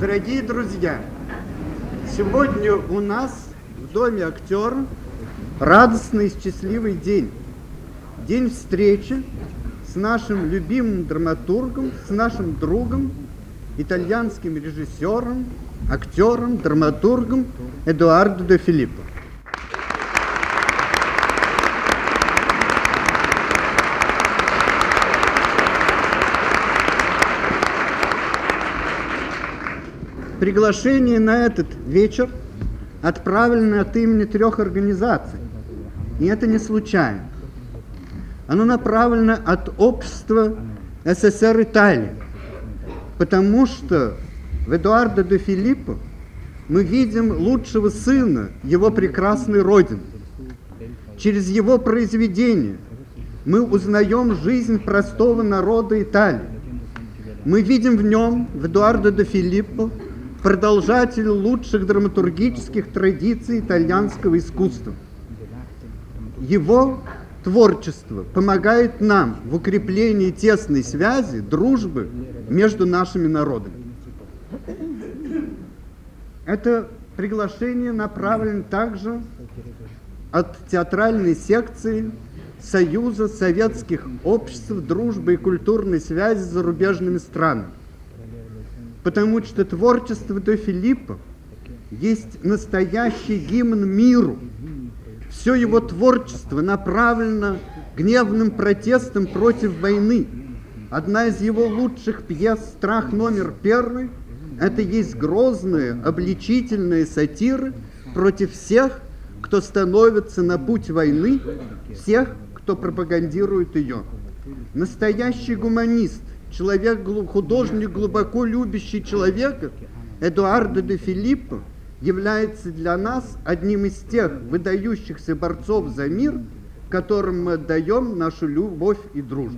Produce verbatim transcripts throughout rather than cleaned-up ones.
Дорогие друзья, сегодня у нас в Доме актера радостный и счастливый день. День встречи с нашим любимым драматургом, с нашим другом, итальянским режиссером, актером, драматургом Эдуардо де Филиппо. Приглашение на этот вечер отправлено от имени трех организаций. И это не случайно. Оно направлено от общества эс эс эр Италии. Потому что в Эдуардо де Филиппо мы видим лучшего сына его прекрасной родины. Через его произведение мы узнаем жизнь простого народа Италии. Мы видим в нем, в Эдуардо де Филиппо, продолжатель лучших драматургических традиций итальянского искусства. Его творчество помогает нам в укреплении тесной связи, дружбы между нашими народами. Это приглашение направлено также от театральной секции Союза советских обществ дружбы и культурной связи с зарубежными странами. Потому что творчество де Филиппо есть настоящий гимн миру. Все его творчество направлено гневным протестом против войны. Одна из его лучших пьес «Страх номер первый» — это есть грозные, обличительные сатиры против всех, кто становится на путь войны, всех, кто пропагандирует ее. Настоящий гуманист, человек, художник, глубоко любящий человека, Эдуардо де Филиппо является для нас одним из тех выдающихся борцов за мир, которым мы отдаем нашу любовь и дружбу.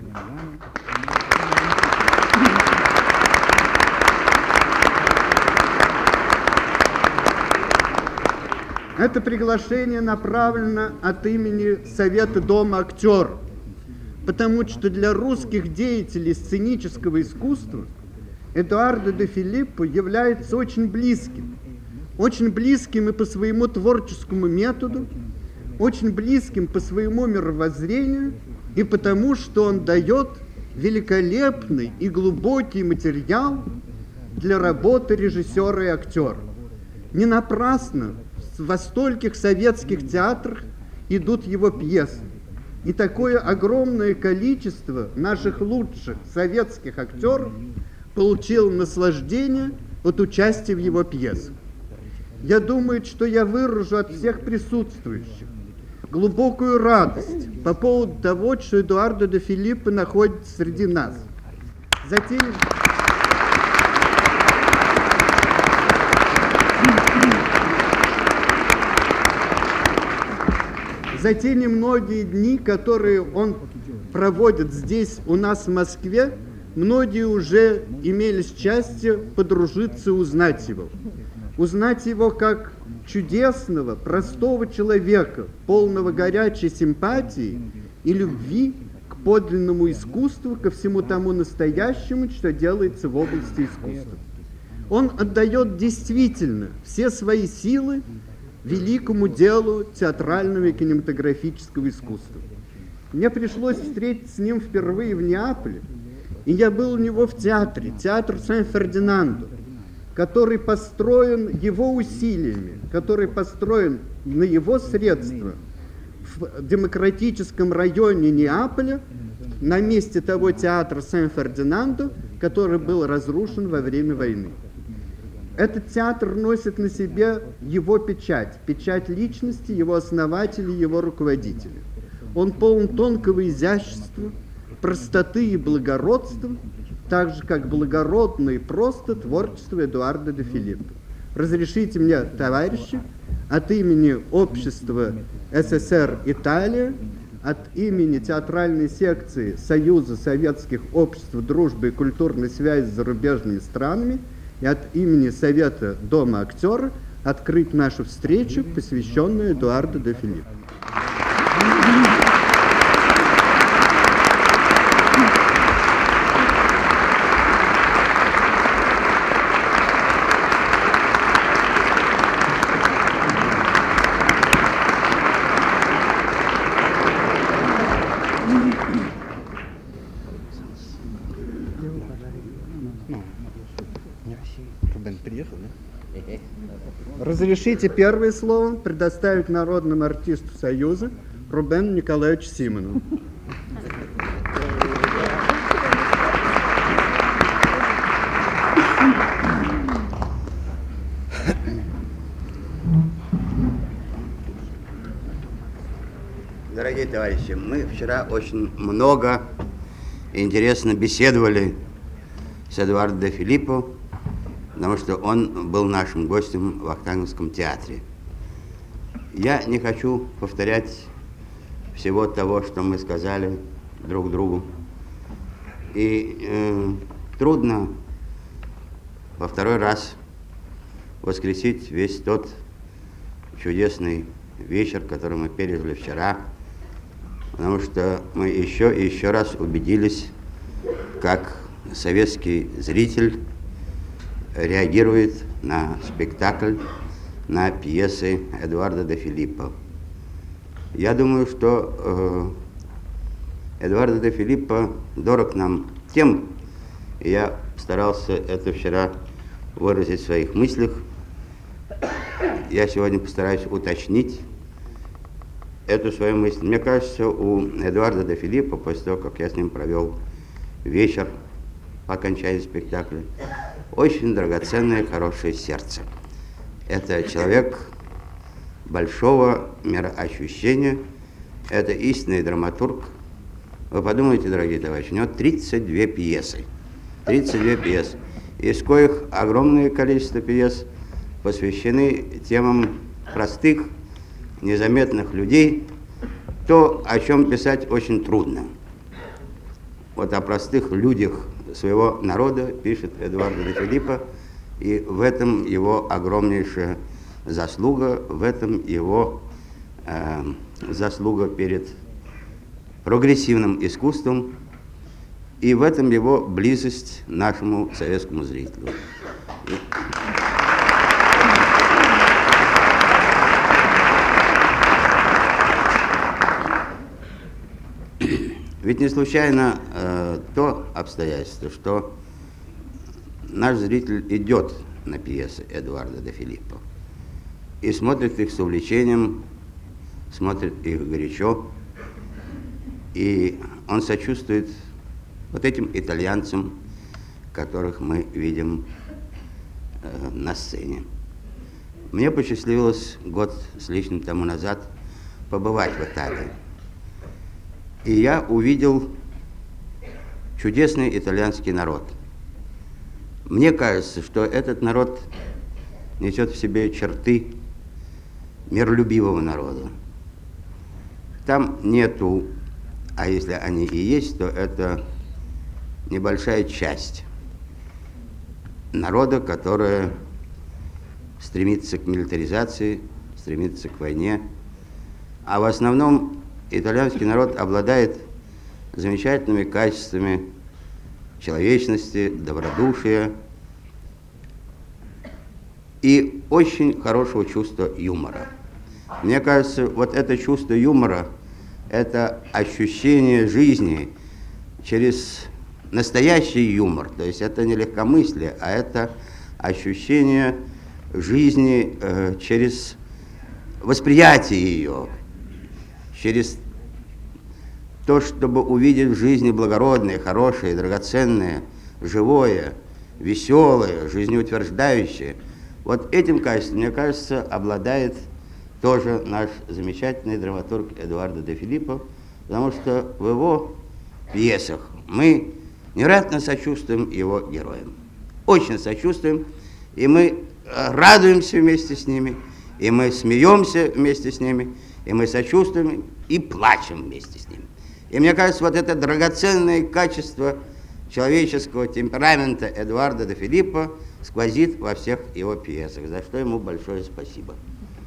Это приглашение направлено от имени Совета Дома актеров, потому что для русских деятелей сценического искусства Эдуардо де Филиппо является очень близким. Очень близким и по своему творческому методу, очень близким по своему мировоззрению, и потому, что он дает великолепный и глубокий материал для работы режиссера и актера. Не напрасно во стольких советских театрах идут его пьесы. И такое огромное количество наших лучших советских актеров получило наслаждение от участия в его пьесах. Я думаю, что я выражу от всех присутствующих глубокую радость по поводу того, что Эдуардо де Филиппо находится среди нас. Затем... За те немногие дни, которые он проводит здесь у нас в Москве, многие уже имели счастье подружиться и узнать его. Узнать его как чудесного, простого человека, полного горячей симпатии и любви к подлинному искусству, ко всему тому настоящему, что делается в области искусства. Он отдает действительно все свои силы великому делу театрального и кинематографического искусства. Мне пришлось встретиться с ним впервые в Неаполе, и я был у него в театре, театр Сан-Фердинандо, который построен его усилиями, который построен на его средства в демократическом районе Неаполя, на месте того театра Сан-Фердинандо, который был разрушен во время войны. Этот театр носит на себе его печать, печать личности, его основателей, его руководителей. Он полон тонкого изящества, простоты и благородства, так же, как благородно и просто творчество Эдуардо де Филиппо. Разрешите мне, товарищи, от имени общества эс эс эр Италия, от имени театральной секции Союза советских обществ дружбы и культурной связи с зарубежными странами и от имени Совета Дома актера открыть нашу встречу, посвященную Эдуардо де Филиппо. приехал, да? Разрешите первое слово предоставить народному артисту Союза Рубену Николаевичу Симонову. Дорогие товарищи, мы вчера очень много и интересно беседовали с Эдуардо де Филиппо, потому что он был нашим гостем в Вахтанговском театре. Я не хочу повторять всего того, что мы сказали друг другу. И э, трудно во второй раз воскресить весь тот чудесный вечер, который мы пережили вчера, потому что мы еще и еще раз убедились, как советский зритель реагирует на спектакль, на пьесы Эдуардо де Филиппо. Я думаю, что э, Эдуардо де Филиппо дорог нам тем, и я старался это вчера выразить в своих мыслях. Я сегодня постараюсь уточнить эту свою мысль. Мне кажется, у Эдуарда де Филиппо, после того, как я с ним провел вечер по окончании спектакля, очень драгоценное, хорошее сердце. Это человек большого мироощущения, это истинный драматург. Вы подумайте, дорогие товарищи, у него тридцать две пьесы, тридцать две пьесы, из коих огромное количество пьес посвящены темам простых, незаметных людей, то, о чем писать очень трудно. Вот о простых людях своего народа пишет Эдуардо де Филиппо, и в этом его огромнейшая заслуга, в этом его э, заслуга перед прогрессивным искусством, и в этом его близость нашему советскому зрителю. Ведь не случайно э, то обстоятельство, что наш зритель идет на пьесы Эдуарда де Филиппо и смотрит их с увлечением, смотрит их горячо, и он сочувствует вот этим итальянцам, которых мы видим э, на сцене. Мне посчастливилось год с лишним тому назад побывать в Италии. И я увидел чудесный итальянский народ. Мне кажется, что этот народ несет в себе черты миролюбивого народа. Там нету, а если они и есть, то это небольшая часть народа, которая стремится к милитаризации, стремится к войне, а в основном итальянский народ обладает замечательными качествами человечности, добродушия и очень хорошего чувства юмора. Мне кажется, вот это чувство юмора, это ощущение жизни через настоящий юмор, то есть это не легкомыслие, а это ощущение жизни э, через восприятие ее, через то, чтобы увидеть в жизни благородное, хорошее, драгоценное, живое, веселое, жизнеутверждающее. Вот этим качеством, мне кажется, обладает тоже наш замечательный драматург Эдуардо де Филиппо, потому что в его пьесах мы невероятно сочувствуем его героям. Очень сочувствуем, и мы радуемся вместе с ними, и мы смеемся вместе с ними, и мы сочувствуем и плачем вместе с ними. И мне кажется, вот это драгоценное качество человеческого темперамента Эдуарда де Филиппо сквозит во всех его пьесах, за что ему большое спасибо.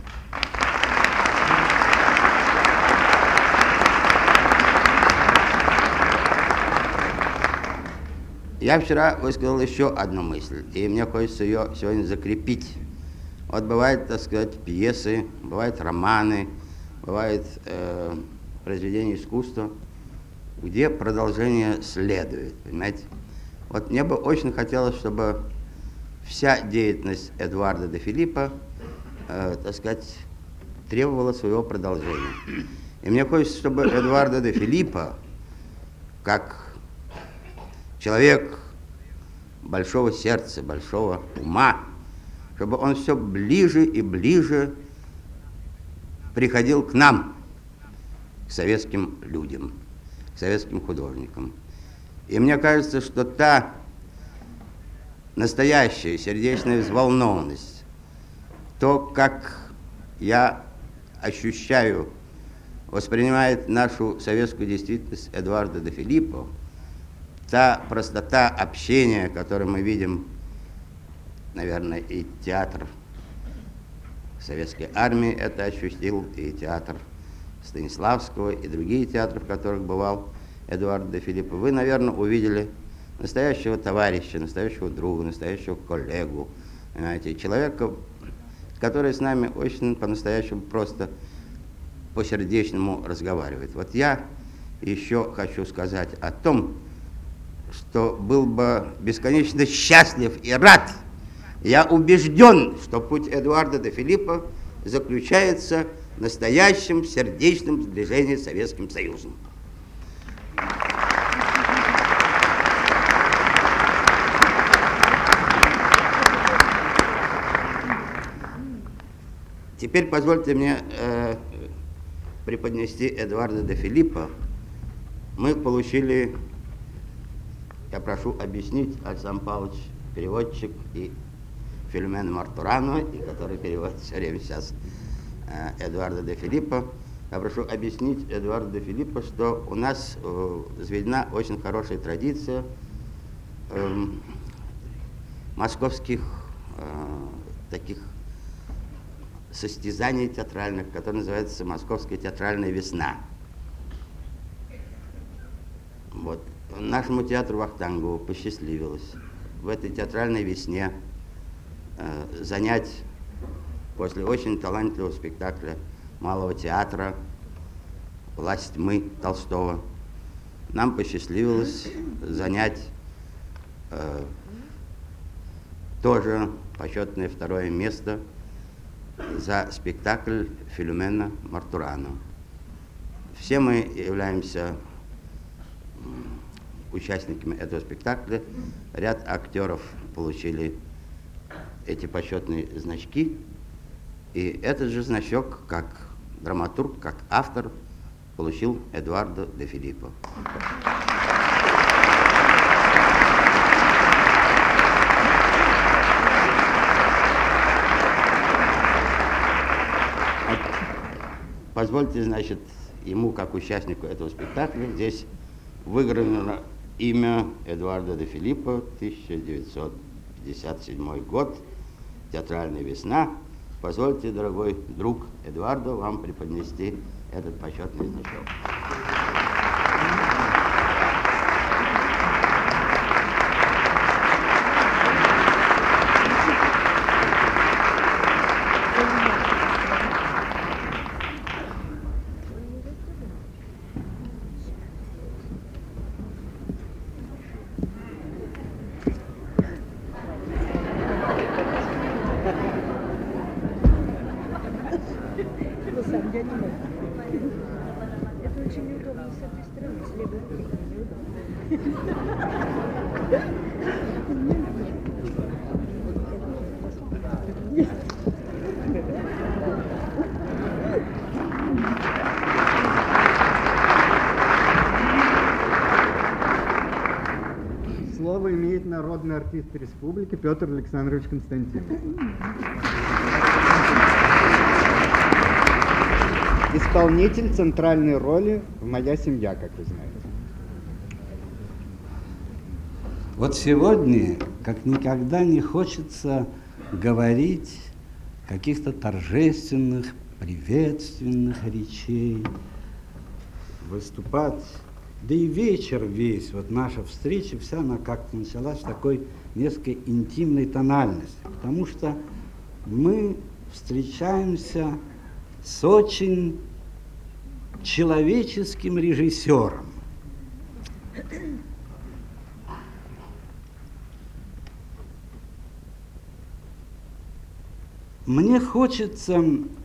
Я вчера высказал еще одну мысль, и мне хочется ее сегодня закрепить. Вот бывают, так сказать, пьесы, бывают романы, бывают э, произведения искусства, где продолжение следует, понимаете? Вот мне бы очень хотелось, чтобы вся деятельность Эдуарда де Филиппо, э, так сказать, требовала своего продолжения. И мне хочется, чтобы Эдуардо де Филиппо, как человек большого сердца, большого ума, чтобы он все ближе и ближе приходил к нам, к советским людям, к советским художникам. И мне кажется, что та настоящая сердечная взволнованность, то, как я ощущаю, воспринимает нашу советскую действительность Эдуардо де Филиппо, та простота общения, которую мы видим, наверное, и театр советской армии это ощутил, и театр Станиславского, и другие театры, в которых бывал Эдуардо де Филиппо. Вы, наверное, увидели настоящего товарища, настоящего друга, настоящего коллегу, понимаете, человека, который с нами очень по-настоящему просто по-сердечному разговаривает. Вот я еще хочу сказать о том, что был бы бесконечно счастлив и рад. Я убежден, что путь Эдуарда де Филиппо заключается в настоящем сердечном сближении с Советским Союзом. Теперь позвольте мне э, преподнести Эдуарда де Филиппо. Мы получили, я прошу объяснить, Александр Павлович, переводчик, и Филюмена Мартурано, и который переводит все время сейчас э, Эдуарда де Филиппо. Я прошу объяснить Эдуарду де Филиппо, что у нас э, заведена очень хорошая традиция э, московских э, таких состязаний театральных, которые называются «Московская театральная весна». Вот. Нашему театру Вахтангову посчастливилось в этой театральной весне э, занять после очень талантливого спектакля Малого театра «Власть тьмы» Толстого. Нам посчастливилось занять э, тоже почетное второе место за спектакль Филюмена Мартурано. Все мы являемся участниками этого спектакля. Ряд актеров получили эти почетные значки. И этот же значок, как драматург, как автор, получил Эдуардо де Филиппо. Позвольте, значит, ему, как участнику этого спектакля, здесь выгравировано имя Эдуарда де Филиппо, тысяча девятьсот пятьдесят седьмой год, театральная весна. Позвольте, дорогой друг Эдуардо, вам преподнести этот почетный значок. Это очень удобно с этой стороны, с левой неудобно. Слово имеет народный артист республики Петр Александрович Константинов. Исполнитель центральной роли в «Моя семья», как вы знаете. Вот сегодня, как никогда, не хочется говорить каких-то торжественных, приветственных речей, выступать. Да и вечер весь, вот наша встреча, вся она как-то началась в такой несколько интимной тональности, потому что мы встречаемся с очень человеческим режиссером. мне хочется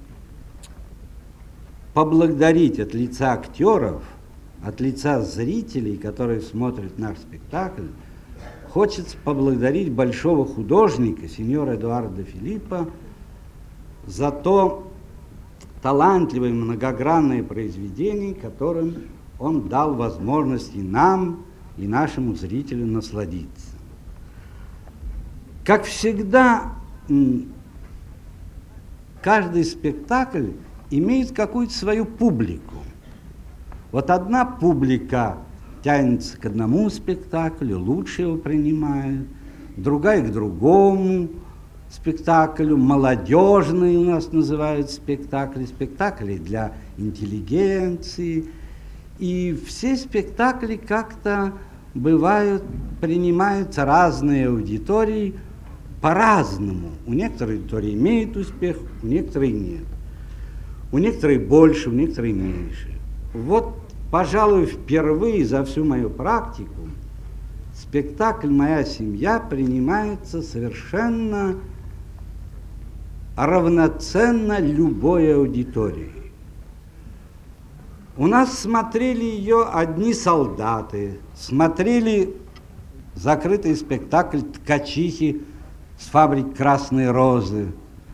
поблагодарить от лица актеров, от лица зрителей, которые смотрят наш спектакль, хочется поблагодарить большого художника, сеньора Эдуарда Филиппо, за то талантливое и многогранное произведение, которым он дал возможность и нам, и нашему зрителю насладиться. Как всегда, каждый спектакль имеет какую-то свою публику. Вот одна публика тянется к одному спектаклю, лучше его принимает, другая к другому спектаклю, молодежные у нас называют спектакли, спектакли для интеллигенции. И все спектакли как-то бывают, принимаются разные аудитории по-разному. У некоторых аудитории имеет успех, у некоторых нет. У некоторых больше, у некоторых меньше. Вот, пожалуй, впервые за всю мою практику спектакль «Моя семья» принимается совершенно равноценно любой аудитории. У нас смотрели ее одни солдаты, смотрели закрытый спектакль «Ткачихи» с фабрики «Красные розы».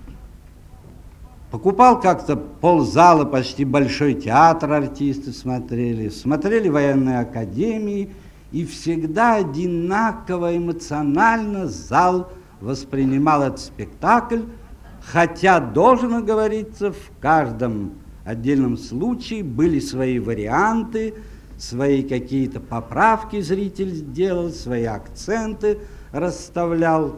Покупал как-то ползала, почти Большой театр артисты смотрели, смотрели военные академии, и всегда одинаково эмоционально зал воспринимал этот спектакль, хотя, должно говориться, в каждом отдельном случае были свои варианты, свои какие-то поправки зритель сделал, свои акценты расставлял.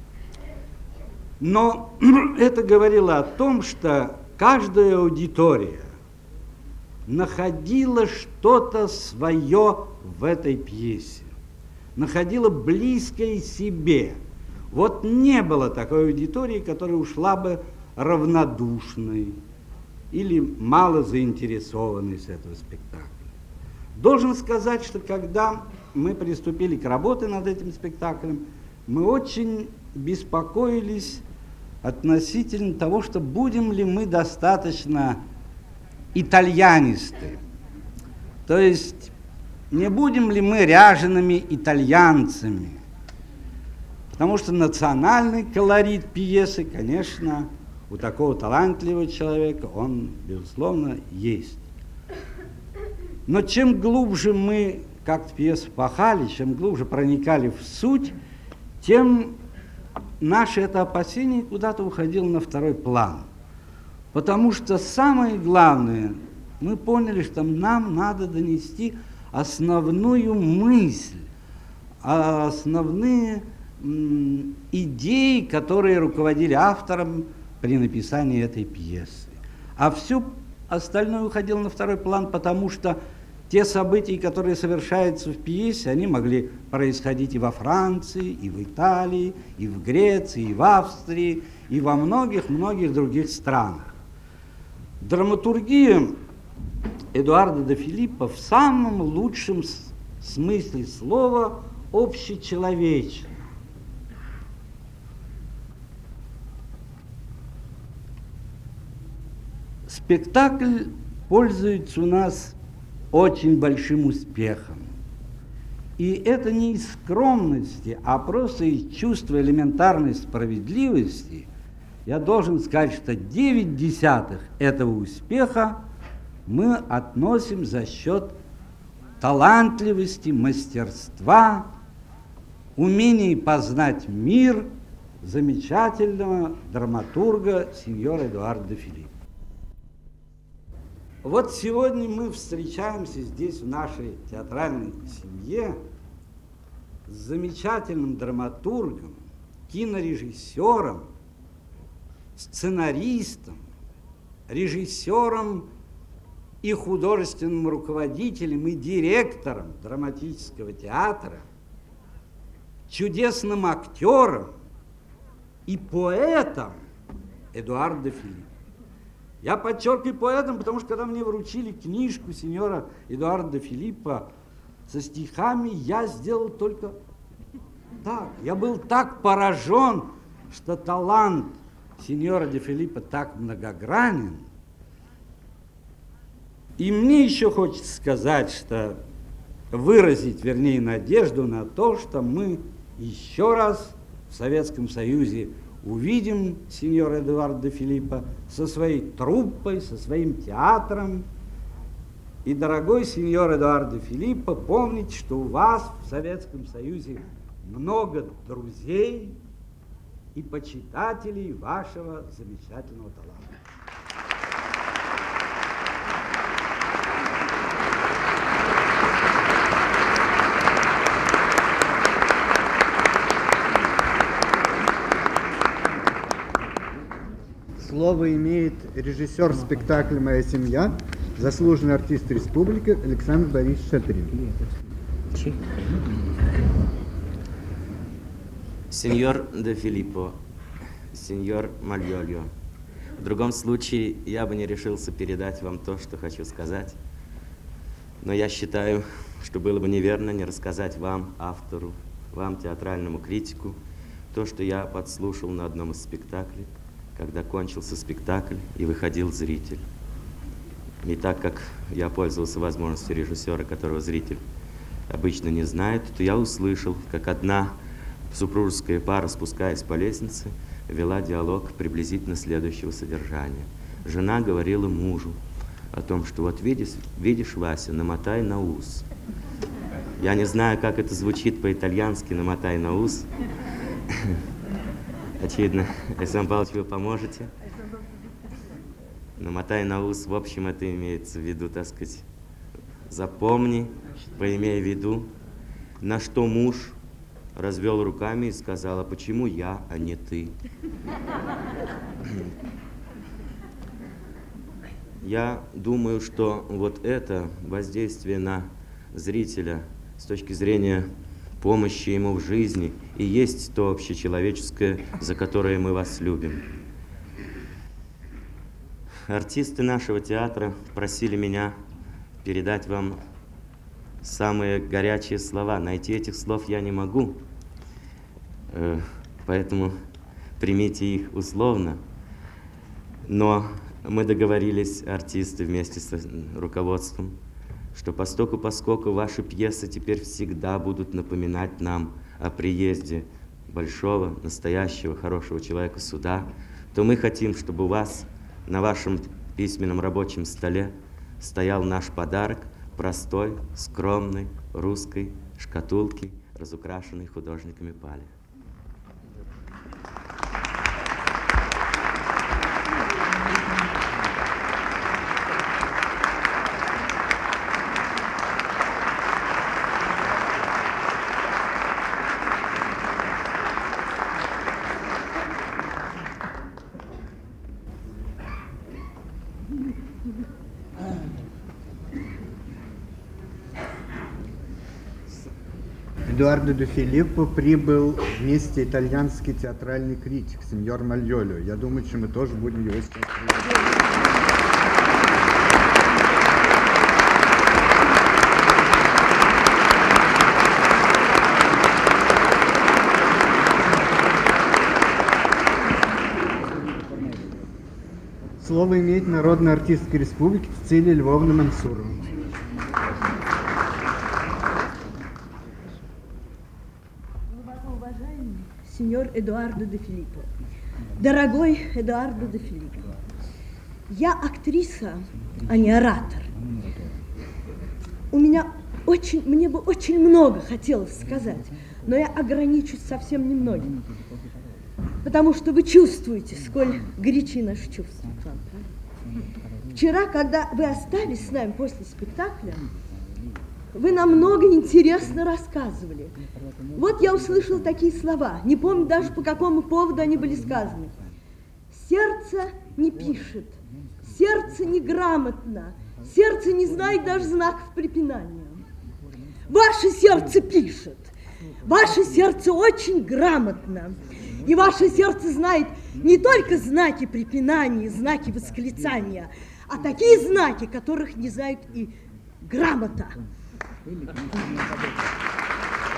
Но это говорило о том, что каждая аудитория находила что-то свое в этой пьесе, находила близкое себе. Вот не было такой аудитории, которая ушла бы равнодушной или мало заинтересованной с этого спектакля. Должен сказать, что когда мы приступили к работе над этим спектаклем, мы очень беспокоились относительно того, что будем ли мы достаточно итальянисты. То есть не будем ли мы ряжеными итальянцами. Потому что национальный колорит пьесы, конечно, у такого талантливого человека он, безусловно, есть. Но чем глубже мы как-то пьесу пахали, чем глубже проникали в суть, тем наше это опасение куда-то уходило на второй план. Потому что самое главное, мы поняли, что нам надо донести основную мысль, основные м, идеи, которые руководили автором при написании этой пьесы. А все остальное уходило на второй план, потому что те события, которые совершаются в пьесе, они могли происходить и во Франции, и в Италии, и в Греции, и в Австрии, и во многих-многих других странах. Драматургия Эдуарда де Филиппо в самом лучшем смысле слова общечеловечна. Спектакль пользуется у нас очень большим успехом. И это не из скромности, а просто из чувства элементарной справедливости. Я должен сказать, что девять десятых этого успеха мы относим за счет талантливости, мастерства, умения познать мир замечательного драматурга сеньора Эдуарда де Филиппо. Вот сегодня мы встречаемся здесь, в нашей театральной семье, с замечательным драматургом, кинорежиссером, сценаристом, режиссером и художественным руководителем и директором драматического театра, чудесным актером и поэтом Эдуардо де Филиппо. Я подчеркиваю поэтом, потому что когда мне вручили книжку сеньора Эдуарда де Филиппо со стихами, я сделал только так. Я был так поражен, что талант сеньора де Филиппо так многогранен. И мне еще хочется сказать, что выразить, вернее, надежду на то, что мы еще раз в Советском Союзе увидим сеньора Эдуарда де Филиппо со своей труппой, со своим театром. И, дорогой сеньор Эдуард де Филиппо, помните, что у вас в Советском Союзе много друзей и почитателей вашего замечательного таланта. Слово имеет режиссер спектакля «Моя семья», заслуженный артист республики Александр Борисович Шатрин. Сеньор де Филиппо, сеньор Мальолио, в другом случае я бы не решился передать вам то, что хочу сказать, но я считаю, что было бы неверно не рассказать вам, автору, вам, театральному критику, то, что я подслушал на одном из спектаклей, когда кончился спектакль и выходил зритель. И так как я пользовался возможностью режиссера, которого зритель обычно не знает, то я услышал, как одна супружеская пара, спускаясь по лестнице, вела диалог приблизительно следующего содержания. Жена говорила мужу о том, что вот видишь, видишь, Вася, намотай на ус. Я не знаю, как это звучит по-итальянски, намотай на ус. Очевидно, Александр Павлович, вы поможете. Намотай на ус, в общем, это имеется в виду, так сказать, запомни, поимей в виду, на что муж развел руками и сказал: а почему я, а не ты? Я думаю, что вот это воздействие на зрителя с точки зрения помощи ему в жизни и есть то общечеловеческое, за которое мы вас любим. Артисты нашего театра просили меня передать вам самые горячие слова. Найти этих слов я не могу, поэтому примите их условно. Но мы договорились, артисты, вместе с руководством, что постоку поскольку ваши пьесы теперь всегда будут напоминать нам о приезде большого, настоящего, хорошего человека сюда, то мы хотим, чтобы у вас на вашем письменном рабочем столе стоял наш подарок простой, скромной русской шкатулки, разукрашенной художниками Пали. Эдуардо де Филиппо прибыл вместе итальянский театральный критик, сеньор Мальолио. Я думаю, что мы тоже будем его сейчас приветствовать. Слово имеет народная артистка республики Цецилия Львовна Мансурова. Сеньор Эдуардо де Филиппо. Дорогой Эдуардо де Филиппо, я актриса, а не оратор. У меня очень, мне бы очень много хотелось сказать, но я ограничусь совсем немногим, потому что вы чувствуете, сколь горячи наши чувства. Вчера, когда вы остались с нами после спектакля, вы нам много интересно рассказывали. Вот я услышала такие слова, не помню даже по какому поводу они были сказаны. Сердце не пишет, сердце неграмотно, сердце не знает даже знаков препинания. Ваше сердце пишет, ваше сердце очень грамотно, и ваше сердце знает не только знаки препинания, знаки восклицания, а такие знаки, которых не знают и грамота.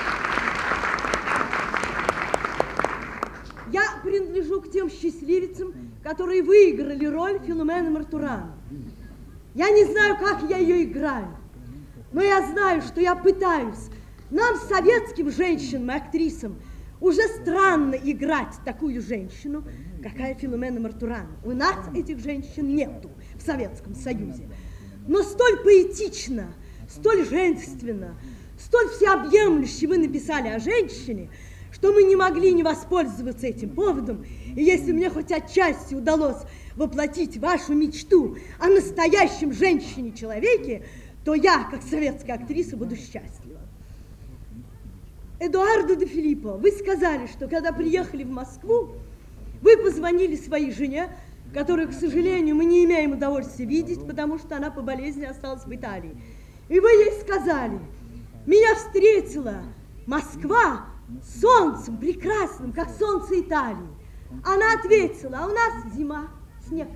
Я принадлежу к тем счастливицам, которые выиграли роль Филомена Мартурана. Я не знаю, как я ее играю, но я знаю, что я пытаюсь. Нам, советским женщинам и актрисам, уже странно играть такую женщину, какая Филомена Мартурана. У нас этих женщин нету в Советском Союзе. Но столь поэтично, столь женственно, столь всеобъемлюще вы написали о женщине, что мы не могли не воспользоваться этим поводом. И если мне хоть отчасти удалось воплотить вашу мечту о настоящем женщине-человеке, то я, как советская актриса, буду счастлива. Эдуардо де Филиппо, вы сказали, что когда приехали в Москву, вы позвонили своей жене, которую, к сожалению, мы не имеем удовольствия видеть, потому что она по болезни осталась в Италии. И вы ей сказали: меня встретила Москва солнцем прекрасным, как солнце Италии. Она ответила: а у нас зима, снег.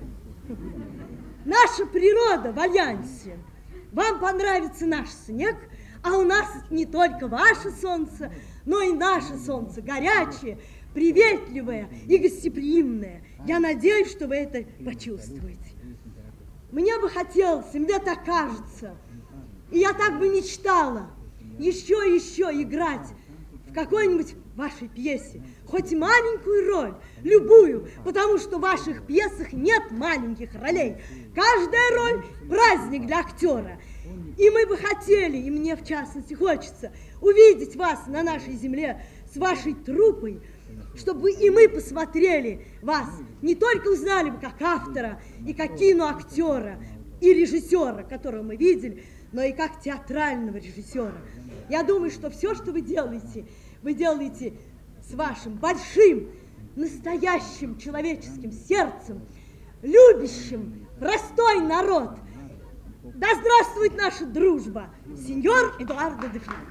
Наша природа в альянсе. Вам понравится наш снег, а у нас не только ваше солнце, но и наше солнце, горячее, приветливое и гостеприимное. Я надеюсь, что вы это почувствуете. Мне бы хотелось, и мне так кажется, и я так бы мечтала еще и еще играть в какой-нибудь вашей пьесе, хоть маленькую роль, любую, потому что в ваших пьесах нет маленьких ролей. Каждая роль – праздник для актера. И мы бы хотели, и мне в частности хочется, увидеть вас на нашей земле с вашей труппой, чтобы и мы посмотрели вас, не только узнали бы как автора и как киноактера и режиссера, которого мы видели, но и как театрального режиссера. Я думаю, что все, что вы делаете, вы делаете с вашим большим, настоящим человеческим сердцем, любящим простой народ. Да здравствует наша дружба! Сеньор Эдуардо де Филиппо.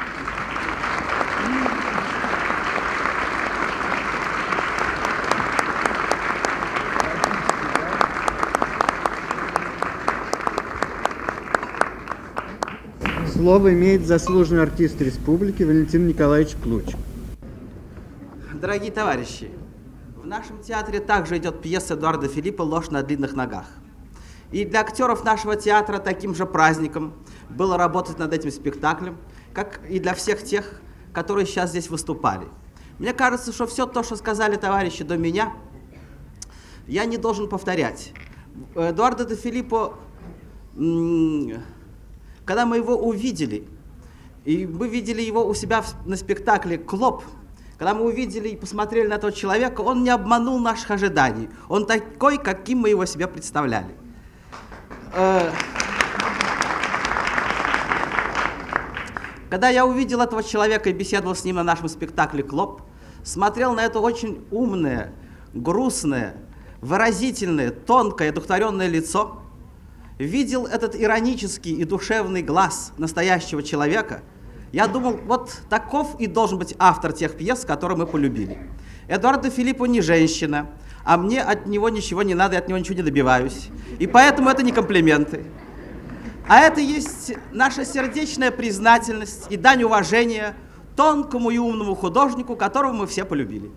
Слово имеет заслуженный артист республики Валентин Николаевич Плуч. Дорогие товарищи, в нашем театре также идет пьеса Эдуарда Филиппо «Ложь на длинных ногах». И для актеров нашего театра таким же праздником было работать над этим спектаклем, как и для всех тех, которые сейчас здесь выступали. Мне кажется, что все то, что сказали товарищи до меня, я не должен повторять. Эдуардо де Филиппо, когда мы его увидели, и мы видели его у себя на спектакле «Клоп», когда мы увидели и посмотрели на этого человека, он не обманул наших ожиданий. Он такой, каким мы его себе представляли. Когда я увидел этого человека и беседовал с ним на нашем спектакле «Клоп», смотрел на это очень умное, грустное, выразительное, тонкое, одухотворенное лицо, видел этот иронический и душевный глаз настоящего человека, я думал, вот таков и должен быть автор тех пьес, которые мы полюбили. Эдуардо Филиппо не женщина, а мне от него ничего не надо, я от него ничего не добиваюсь. И поэтому это не комплименты. А это есть наша сердечная признательность и дань уважения тонкому и умному художнику, которого мы все полюбили.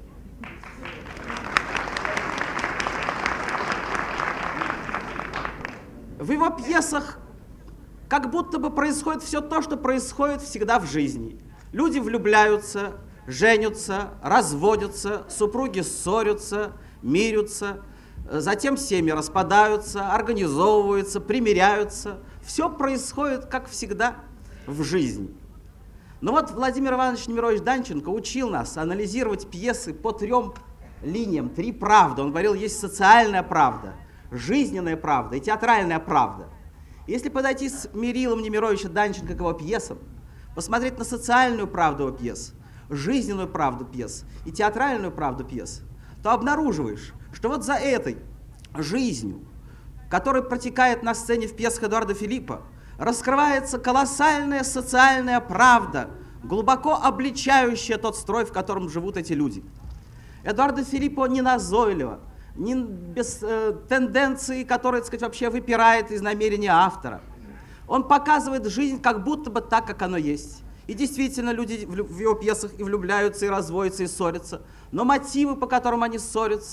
В его пьесах как будто бы происходит все то, что происходит всегда в жизни. Люди влюбляются, женятся, разводятся, супруги ссорятся, мирятся, затем семьи распадаются, организовываются, примиряются. Все происходит, как всегда, в жизни. Но вот Владимир Иванович Немирович Данченко учил нас анализировать пьесы по трем линиям, три правды. Он говорил, есть социальная правда, жизненная правда и театральная правда. Если подойти с мерилом Немировича Данченко к его пьесам, посмотреть на социальную правду его пьес, жизненную правду пьес и театральную правду пьес, то обнаруживаешь, что вот за этой жизнью, которая протекает на сцене в пьесах Эдуарда Филиппо, раскрывается колоссальная социальная правда, глубоко обличающая тот строй, в котором живут эти люди. Эдуардо Филиппо не назойливо, не без э, тенденции, которая, так сказать, вообще выпирает из намерения автора. Он показывает жизнь как будто бы так, как оно есть. И действительно, люди в его пьесах и влюбляются, и разводятся, и ссорятся. Но мотивы, по которым они ссорятся,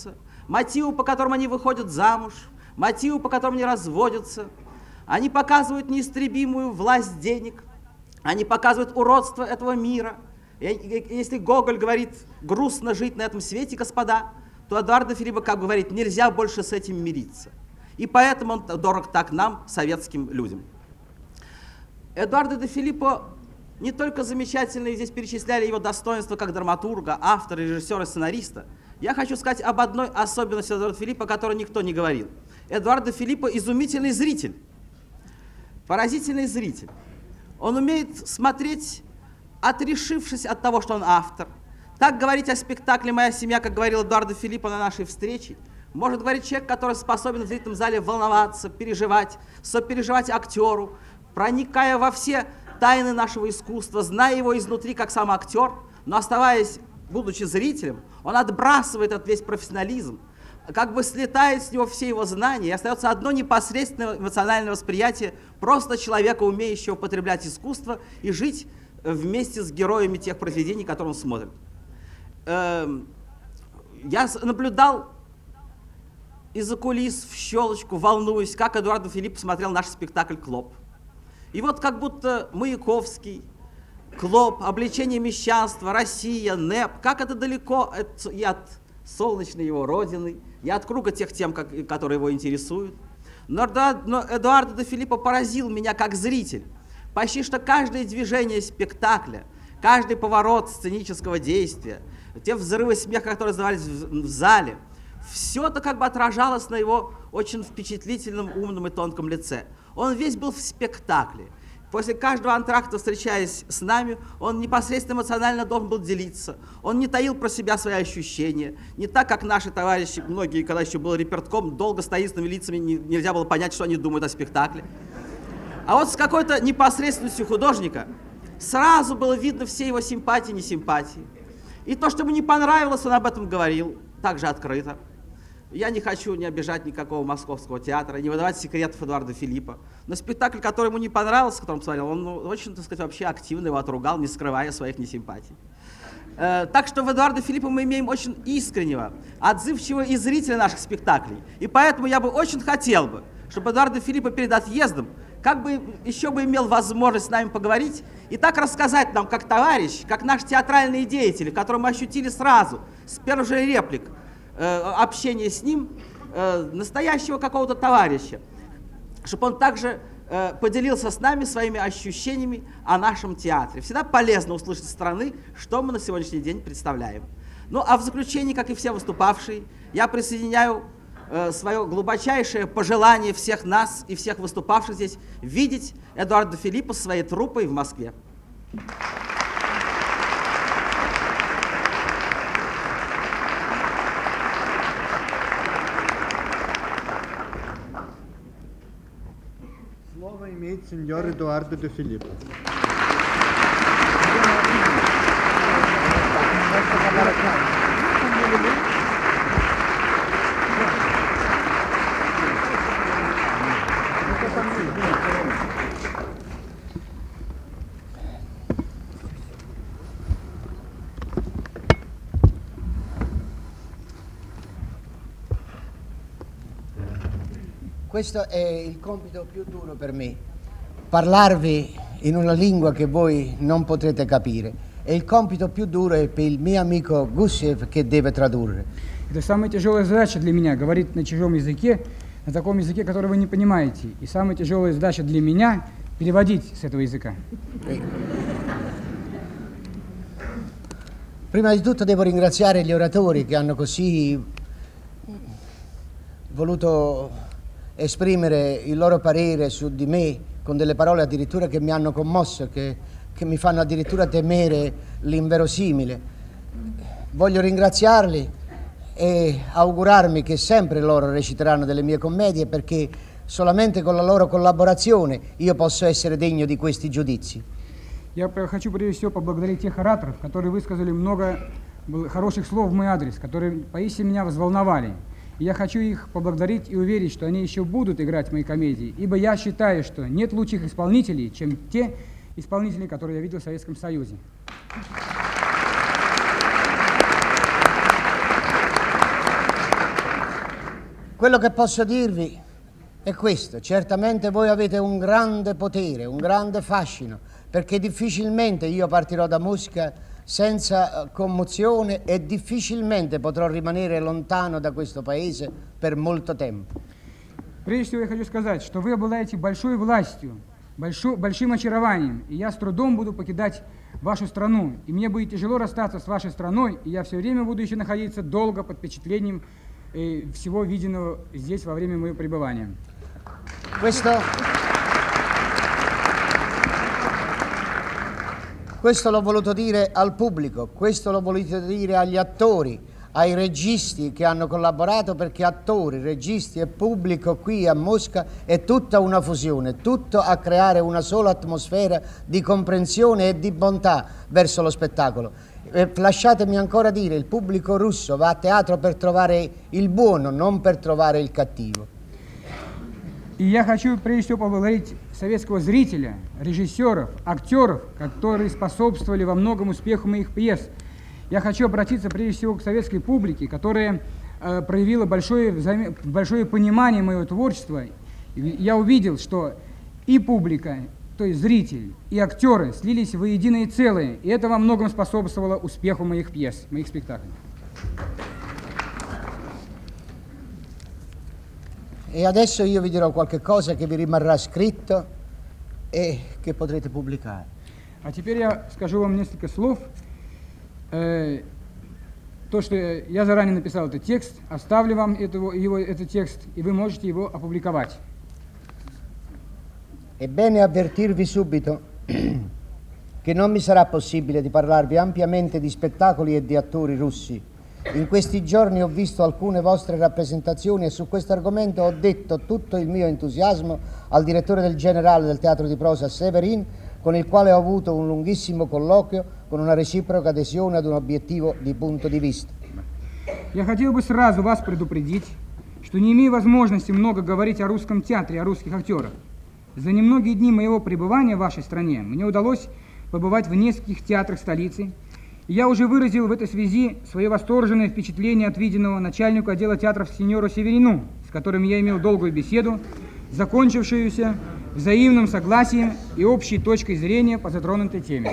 мотивы, по которым они выходят замуж, мотивы, по которым они разводятся. Они показывают неистребимую власть денег, они показывают уродство этого мира. И если Гоголь говорит «грустно жить на этом свете, господа», то Эдуард де Филиппо как говорит «нельзя больше с этим мириться». И поэтому он дорог так нам, советским людям. Эдуардо де Филиппо не только замечательные, здесь перечисляли его достоинства как драматурга, автора, режиссера, сценариста. Я хочу сказать об одной особенности Эдуарда Филиппо, о которой никто не говорил. Эдуард де Филиппо изумительный зритель, поразительный зритель. Он умеет смотреть, отрешившись от того, что он автор. Так говорить о спектакле «Моя семья», как говорил Эдуард де Филиппо на нашей встрече, может говорить человек, который способен в зрительном зале волноваться, переживать, сопереживать актеру, проникая во все тайны нашего искусства, зная его изнутри, как сам актер, но оставаясь, будучи зрителем, он отбрасывает этот весь профессионализм, как бы слетает с него все его знания, и остается одно непосредственное эмоциональное восприятие просто человека, умеющего употреблять искусство и жить вместе с героями тех произведений, которые он смотрит. Я наблюдал из-за кулис в щелочку, волнуюсь, как Эдуард де Филиппо смотрел наш спектакль «Клоп». И вот как будто Маяковский, Клоп, обличение мещанства, Россия, НЭП, как это далеко от, и от солнечной его родины, и от круга тех тем, как, которые его интересуют. Но, но Эдуардо де Филиппо поразил меня как зритель. Почти что каждое движение спектакля, каждый поворот сценического действия, те взрывы смеха, которые раздавались в, в зале, все это как бы отражалось на его очень впечатлительном, умном и тонком лице. Он весь был в спектакле. После каждого антракта, встречаясь с нами, он непосредственно эмоционально должен был делиться. Он не таил про себя свои ощущения. Не так, как наши товарищи, многие, когда еще был репертком, долго с таинственными лицами не, нельзя было понять, что они думают о спектакле. А вот с какой-то непосредственностью художника сразу было видно все его симпатии и несимпатии. И то, что ему не понравилось, он об этом говорил также открыто. Я не хочу не обижать никакого московского театра, не выдавать секретов Эдуарда Филиппо. Но спектакль, который ему не понравился, который он посмотрел, он ну, очень, так сказать, вообще активно его отругал, не скрывая своих несимпатий. Э, так что в Эдуарда Филиппо мы имеем очень искреннего, отзывчивого и зрителя наших спектаклей. И поэтому я бы очень хотел бы, чтобы Эдуард де Филиппо перед отъездом как бы еще бы имел возможность с нами поговорить и так рассказать нам, как товарищ, как наши театральные деятели, которые мы ощутили сразу, с первых же реплик, э, общения с ним, э, настоящего какого-то товарища, чтобы он также э, поделился с нами своими ощущениями о нашем театре. Всегда полезно услышать со стороны, что мы на сегодняшний день представляем. Ну а в заключение, как и все выступавшие, я присоединяю свое глубочайшее пожелание всех нас и всех выступавших здесь видеть Эдуарда де Филиппо с своей труппой в Москве. Слово имеет сеньор Эдуардо де Филиппо. Questo è il compito più duro per me, parlarvi in una lingua che voi non potrete capire. E il compito più duro è per il mio amico Гусев, che deve tradurre. Это самая тяжелая задача для меня, говорить на чужом языке, на таком языке, который вы не понимаете. И самая тяжелая задача для меня – переводить с этого языка. Prima di tutto devo ringraziare gli oratori che hanno così voluto esprimere il loro parere su di me con delle parole addirittura che mi hanno commosso, che, che mi fanno addirittura temere l'inverosimile. Voglio ringraziarli e augurarmi che sempre loro reciteranno delle mie commedie, perché solamente con la loro collaborazione io posso essere degno di questi giudizi. Я хочу прежде всего поблагодарить тех ораторов, которые высказали много хороших слов в мой адрес, которые поистине меня взволновали. И я хочу их поблагодарить и уверить, что они еще будут играть в мои комедии, ибо я считаю, что нет лучших исполнителей, чем те исполнители, которые я видел в Советском Союзе. Quello che posso dirvi è questo: certamente voi avete un grande potere, un grande fascino, perché difficilmente io partirò da Mosca senza commozione e difficilmente потрò rimanere lontano da questo paese per molto tempo. Прежде всего я хочу сказать, что вы обладаете большой властью, большой, большим очарованием, и я с трудом буду покидать вашу страну, и мне будет тяжело расстаться с вашей страной, и я все время буду еще находиться долго под впечатлением э, всего виденного здесь во время моего пребывания. Questo, questo l'ho voluto dire al pubblico, questo l'ho voluto dire agli attori, ai registi che hanno collaborato, perché attori, registi e pubblico qui a Mosca è tutta una fusione, tutto a creare una sola atmosfera di comprensione e di bontà verso lo spettacolo. E lasciatemi ancora dire, il pubblico russo va a teatro per trovare il buono, non per trovare il cattivo. И я хочу прежде всего поблагодарить советского зрителя, режиссеров, актеров, которые способствовали во многом успеху моих пьес. Я хочу обратиться прежде всего к советской публике, которая э, проявила большое, взаим... большое понимание моего творчества. И я увидел, что и публика, то есть зритель, и актеры слились воединое целое, и это во многом способствовало успеху моих пьес, моих спектаклей. E adesso io vi dirò qualche cosa che vi rimarrà scritto e che potrete pubblicare. А теперь я скажу вам несколько слов. Э, то, что я заранее написал этот текст, оставлю вам этого, его, этот текст, и вы можете его опубликовать. È bene avvertirvi subito che non mi sarà possibile di parlarvi ampiamente di spettacoli e di attori russi. In questi giorni ho visto alcune vostre rappresentazioni e su questo argomento ho detto tutto il mio entusiasmo al direttore del generale del teatro di prosa Severin, con il quale ho avuto un lunghissimo colloquio con una reciproca adesione ad un obiettivo di punto di vista. Я хотел бы сразу вас предупредить, что не имею возможности много говорить о русском театре, о русских актерах. За немногие дни моего пребывания в вашей стране мне удалось побывать в нескольких театрах столицы, и я уже выразил в этой связи свое восторженное впечатление от виденного начальнику отдела театров сеньору Северину, с которым я имел долгую беседу, закончившуюся взаимным согласием и общей точкой зрения по затронутой теме.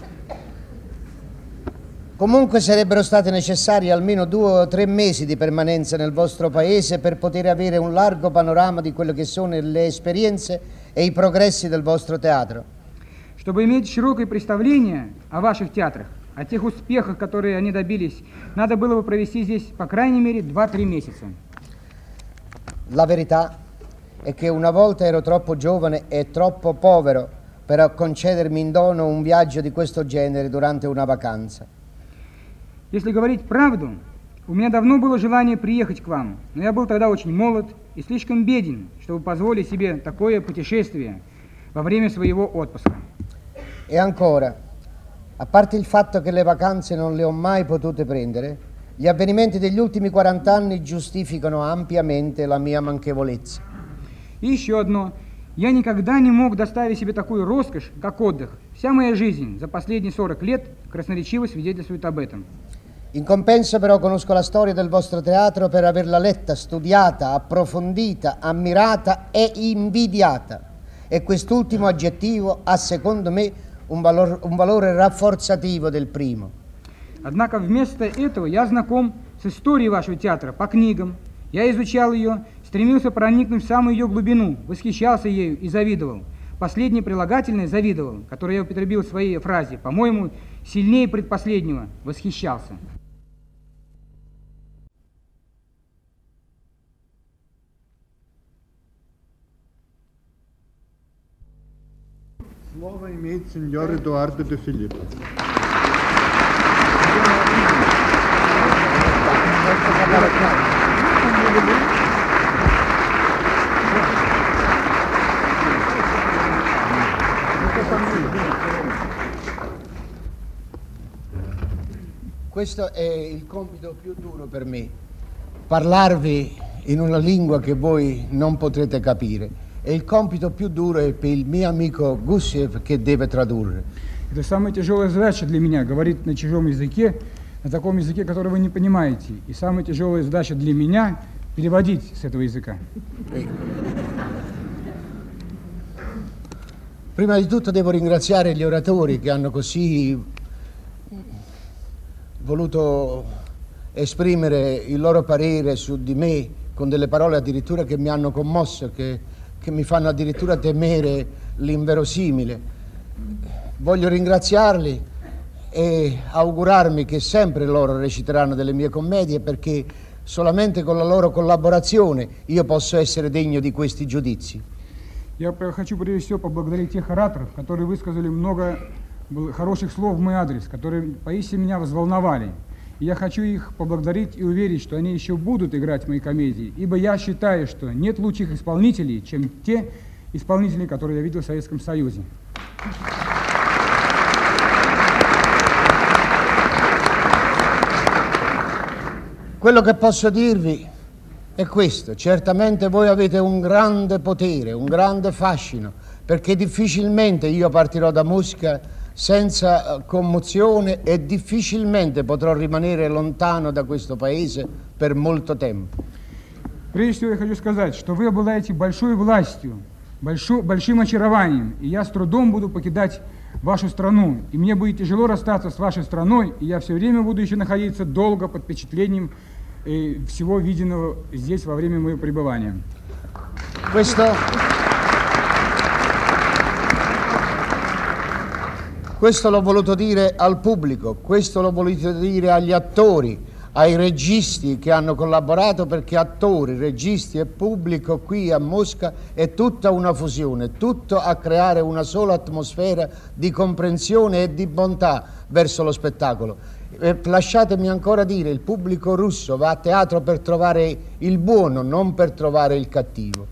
Comunque sarebbero stati necessari almeno due o tre mesi di permanenza nel vostro paese per poter avere un largo panorama di quello che sono le esperienze e i progressi del vostro teatro. Чтобы иметь широкое представление о ваших театрах, о тех успехах, которые они добились, надо было бы провести здесь по крайней мере два-три месяца. La verità è che una volta ero troppo giovane e troppo povero per concedermi in dono un viaggio di questo genere durante una vacanza. Если говорить правду, у меня давно было желание приехать к вам, но я был тогда очень молод и слишком беден, чтобы позволить себе такое путешествие во время своего отпуска. E ancora, a parte il fatto che le vacanze non le ho mai potute prendere, gli avvenimenti degli ultimi quaranta anni giustificano ampiamente la mia manchevolezza. И еще одно. Я никогда не мог доставить себе такую роскошь, как отдых. Вся моя жизнь за последние сорок лет красноречиво свидетельствует об этом. In compenso però conosco la storia del vostro teatro per averla letta, studiata, approfondita, ammirata e invidiata. E quest'ultimo aggettivo ha secondo me un, valor, un valore rafforzativo del primo. Однако вместо этого я знаком с историей вашего театра по книгам. Я изучал ее, стремился проникнуть в самую ее глубину, восхищался ею и завидовал. Последнее прилагательное «завидовал», которое я употребил в своей фразе, по-моему, сильнее предпоследнего «восхищался». Слово имеет сеньор Эдуардо де Филиппо. Questo è il compito più duro per me, parlarvi in una lingua che voi non potrete capire. E il compito più duro è per il mio amico Гусев, che deve tradurre. Это самая тяжелая задача для меня, говорить на чужом языке, на таком языке, который вы не понимаете. И самая тяжелая задача для меня переводить с этого языка. Prima di tutto devo ringraziare gli oratori che hanno così voluto esprimere il loro parere su di me con delle parole addirittura che mi hanno commosso, che, che mi fanno addirittura temere l'inverosimile. Voglio ringraziarli e augurarmi che sempre loro reciteranno delle mie commedie, perché solamente con la loro collaborazione io posso essere degno di questi giudizi. Я хочу прежде всего поблагодарить тех ораторов, которые высказали много хороших слов в мой адрес, которые поистине меня взволновали. И я хочу их поблагодарить и уверить, что они еще будут играть мои комедии, ибо я считаю, что нет лучших исполнителей, чем те исполнители, которые я видел в Советском Союзе. Quello che posso dirvi è questo: certamente voi avete un grande potere, un grande fascino, perché difficilmente io partirò da Mosca senza commozione e difficilmente potrò rimanere lontano da questo paese per molto tempo. Прежде всего я хочу сказать, что вы обладаете большой властью, большой, большим очарованием, и я с трудом буду покидать вашу страну, и мне будет тяжело расстаться с вашей страной, и я все время буду еще находиться долго под впечатлением э, всего виденного здесь во время моего пребывания. Questo, questo l'ho voluto dire al pubblico, questo l'ho voluto dire agli attori, ai registi che hanno collaborato, perché attori, registi e pubblico qui a Mosca è tutta una fusione, tutto a creare una sola atmosfera di comprensione e di bontà verso lo spettacolo. E lasciatemi ancora dire, il pubblico russo va a teatro per trovare il buono, non per trovare il cattivo.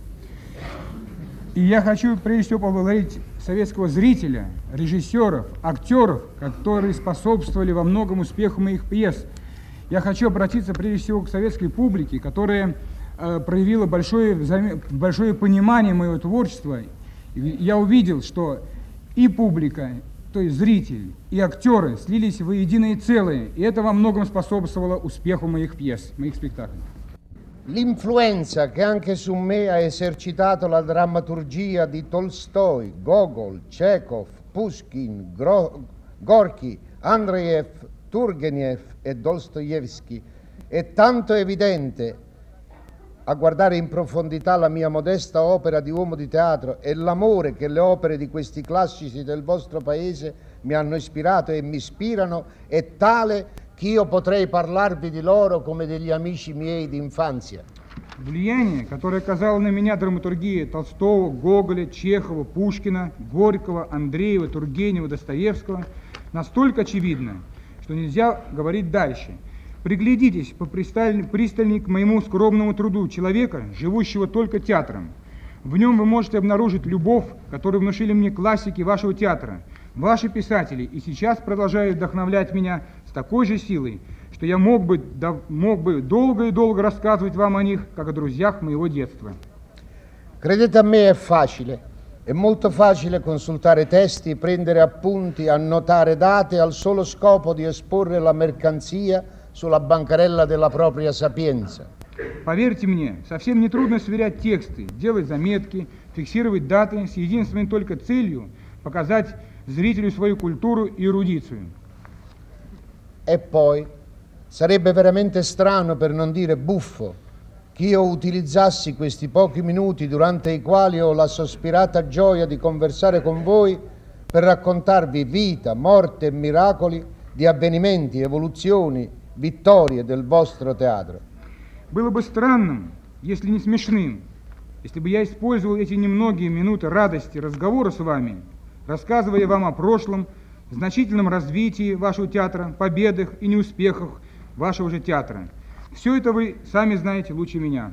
И я хочу прежде всего поблагодарить советского зрителя, режиссеров, актеров, которые способствовали во многом успеху моих пьес. Я хочу обратиться прежде всего к советской публике, которая э, проявила большое, большое понимание моего творчества. И я увидел, что и публика, то есть зритель, и актеры слились в единое целое, и это во многом способствовало успеху моих пьес, моих спектаклей. L'influenza che anche su me ha esercitato la drammaturgia di Tolstoi, Gogol, Chekhov, Pushkin, Gorky, Andreev, Turgenev e Dostoevsky è tanto evidente a guardare in profondità la mia modesta opera di uomo di teatro, e l'amore che le opere di questi classici del vostro paese mi hanno ispirato e mi ispirano è tale che io potrei parlarvi di loro come degli amici miei d'infanzia. Влияние, которое оказала на меня драматургия Толстого, Гоголя, Чехова, Пушкина, Горького, Андреева, Тургенева, Достоевского, настолько очевидно, что нельзя говорить дальше. Приглядитесь попристальней пристальней к моему скромному труду человека, живущего только театром. В нем вы можете обнаружить любовь, которую внушили мне классики вашего театра, ваши писатели, и сейчас продолжают вдохновлять меня с такой же силой, что я мог бы, да, мог бы долго и долго рассказывать вам о них, как о друзьях моего детства. Credete a me, è facile. È molto facile consultare testi, prendere appunti, annotare date al solo scopo di esporre la mercanzia sulla bancarella della propria sapienza. Поверьте мне, совсем не трудно сверять тексты, делать заметки, фиксировать даты с единственной только целью показать зрителю свою культуру и эрудицию. E poi sarebbe veramente strano, per non dire buffo, che io utilizzassi questi pochi minuti durante i quali ho la sospirata gioia di conversare con voi per raccontarvi vita, morte e miracoli di avvenimenti, evoluzioni, vittorie del vostro teatro. Было бы странным, если не смешным, если бы я использовал эти немногие минуты радости разговора с вами, рассказывая вам о прошлом, значительном развитии вашего театра, победах и неуспехах вашего же театра. Все это вы сами знаете лучше меня.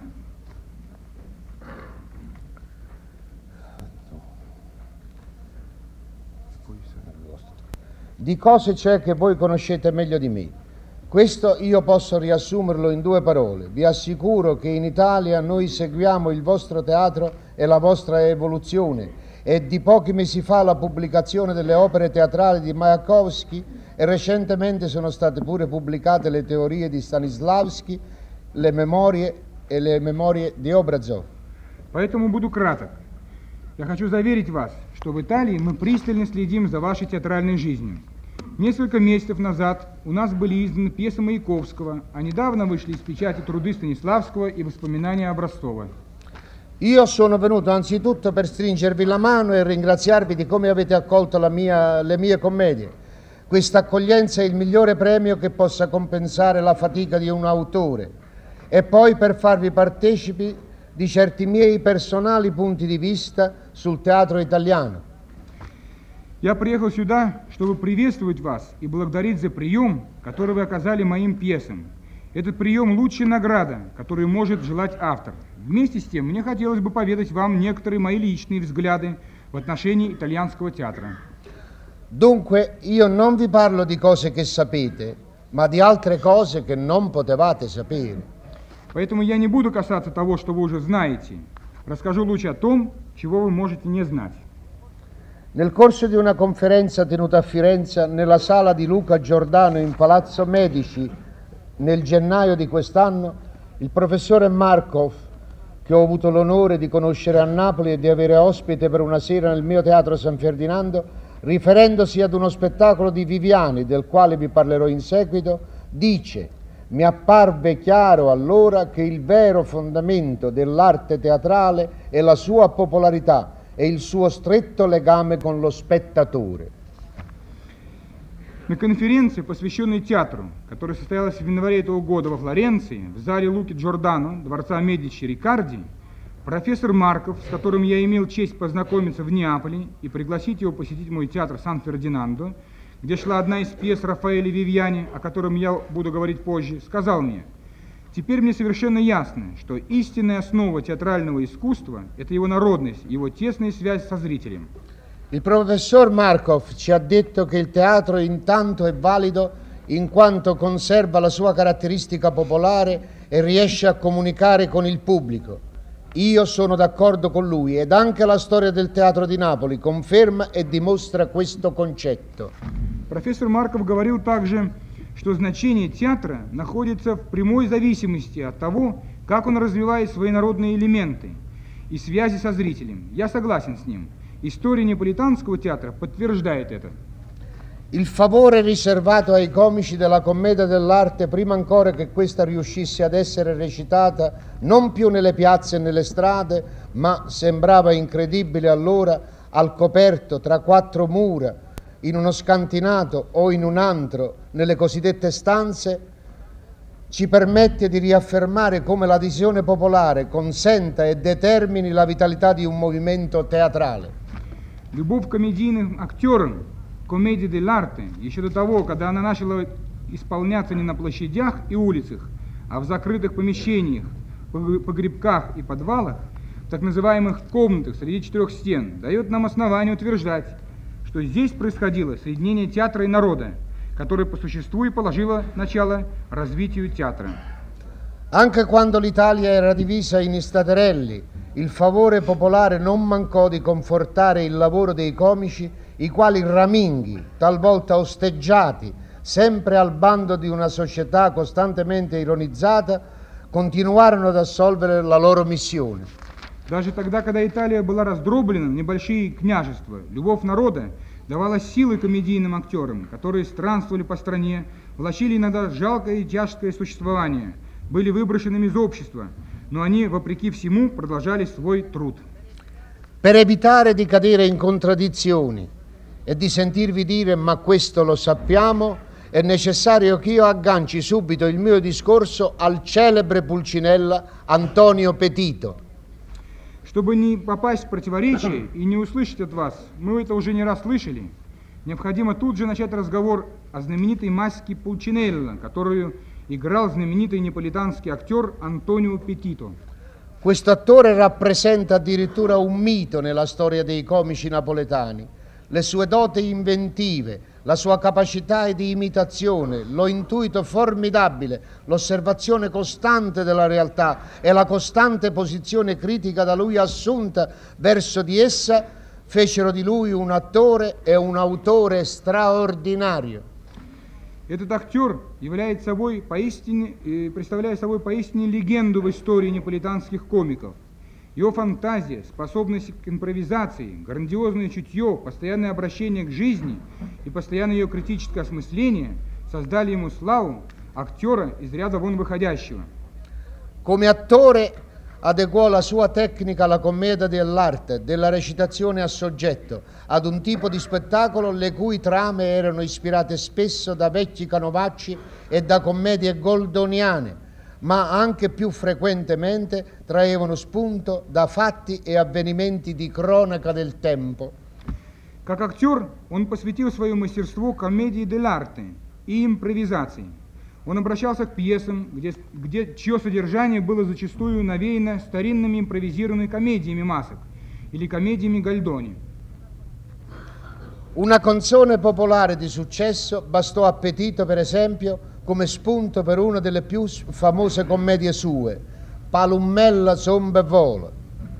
Di cose c'è che voi conoscete meglio di me. Questo io posso riassumerlo in due parole. Vi assicuro che in Italia noi seguiamo il vostro teatro e la vostra evoluzione. È di pochi mesi fa la pubblicazione delle opere teatrali di Majakovsky e recentemente sono state pure pubblicate le teorie di Stanislavski, le memorie e le memorie di Obrazov. Поэтому буду краток. Я хочу заверить вас, что в Италии мы пристально следим за вашей театральной жизнью. Несколько месяцев назад у нас были изданы пьесы Маяковского, а недавно вышли из печати труды Станиславского и воспоминания Образцова. Io sono venuto anzitutto per stringervi la mano e ringraziarvi di come avete accolto la mia, le mie commedie. Questa accoglienza è il migliore premio che possa compensare la fatica di un autore. E poi per farvi partecipi di certi miei personali punti di vista sul teatro italiano. Я приехал сюда, чтобы приветствовать вас и благодарить за прием, который вы оказали моим пьесам. Этот прием – лучшая награда, которую может желать автор. Вместе с тем, мне хотелось бы поведать вам некоторые мои личные взгляды в отношении итальянского театра. Dunque, io non vi parlo di cose che sapete, ma di altre cose che non potevate sapere. Поэтому я не буду касаться того, что вы уже знаете. Расскажу лучше о том, чего вы можете не знать. Nel corso di una conferenza tenuta a Firenze, nella sala di Luca Giordano in Palazzo Medici, nel gennaio di quest'anno, il professore Markov, che ho avuto l'onore di conoscere a Napoli e di avere ospite per una sera nel mio teatro San Ferdinando, riferendosi ad uno spettacolo di Viviani, del quale vi parlerò in seguito, dice: mi apparve chiaro allora che il vero fondamento dell'arte teatrale è la sua popolarità e il suo stretto legame con lo spettatore. На конференции, посвященной театру, которая состоялась в январе этого года во Флоренции, в зале Луки Джордано, дворца Медичи Рикарди, профессор Марков, с которым я имел честь познакомиться в Неаполе и пригласить его посетить мой театр Сан-Фердинандо, где шла одна из пьес Рафаэля Вивьяни, о котором я буду говорить позже, сказал мне: «Теперь мне совершенно ясно, что истинная основа театрального искусства – это его народность, его тесная связь со зрителем». Il professor Markov ci ha detto che il teatro intanto è valido in quanto conserva la sua caratteristica popolare e riesce a comunicare con il pubblico. Io sono d'accordo con lui ed anche la storia del teatro di Napoli conferma e dimostra questo concetto. Профессор Марков говорил также, что значение театра находится в прямой зависимости от того, как он развивает свои народные элементы и связи со зрителем. Я согласен с ним. История неаполитанского театра подтверждает это. Il favore riservato ai comici della commedia dell'arte, prima ancora che questa riuscisse ad essere recitata non più nelle piazze e nelle strade, ma sembrava incredibile allora, al coperto, tra quattro mura, in uno scantinato o in un antro, nelle cosiddette stanze, ci permette di riaffermare come l'adesione popolare consenta e determini la vitalità di un movimento teatrale. Любовь к комедийным актерам, комедии дель-арте, еще до того, когда она начала исполняться не на площадях и улицах, а в закрытых помещениях, погребках и подвалах, в так называемых комнатах среди четырех стен, дает нам основание утверждать, что здесь происходило соединение театра и народа, которое по существу и положило начало развитию театра. Anche quando l'Italia era divisa in staterelli, il favore popolare non mancò di confortare il lavoro dei comici, i quali raminghi, talvolta osteggiati, sempre al bando di una società costantemente ironizzata, continuarono ad assolvere la loro missione. Даже тогда, когда Италия была раздроблена на небольшие княжества, любовь народа давала силы комедийным актерам, которые странствовали по стране, влачили иногда жалкое и тяжкое существование, были выброшенными из общества, но они, вопреки всему, продолжали свой труд. Per evitare di cadere in contraddizioni e di sentirvi dire ma questo lo sappiamo, è necessario che io agganci subito il mio discorso al celebre Pulcinella Antonio Petito. Чтобы не попасть в противоречие и не услышать от вас, мы это уже не раз слышали, необходимо тут же начать разговор о знаменитой маске Пулчинелла, которую играл знаменитый неаполитанский актер Антонио Петито. Questo attore rappresenta addirittura un mito nella storia dei comici napoletani. Le sue doti inventive, la sua capacità di imitazione, lo intuito formidabile, l'osservazione costante della realtà e la costante posizione critica da lui assunta verso di essa fecero di lui un attore e un autore straordinario. Этот актер является собой поистине, э, представляет собой поистине легенду в истории неаполитанских комиков. Его фантазия, способность к импровизации, грандиозное чутье, постоянное обращение к жизни и постоянное ее критическое осмысление создали ему славу актера из ряда вон выходящего. Come attore adeguò la sua tecnica alla commedia dell'arte, della recitazione a soggetto, ad un tipo di spettacolo le cui trame erano ispirate spesso da vecchi canovacci e da commedie goldoniane, ma anche più frequentemente traevano spunto da fatti e avvenimenti di cronaca del tempo. Как актер он посвятил свое мастерство комедии дель-арте и импровизации. Он обращался к пьесам, где, где, чье содержание было зачастую навеяно старинными импровизированными комедиями масок или комедиями Гальдони. Una canzone popolare di successo bastò a Petito, per esempio, come spunto per una delle più famose commedie sue, Palummella sombe vola.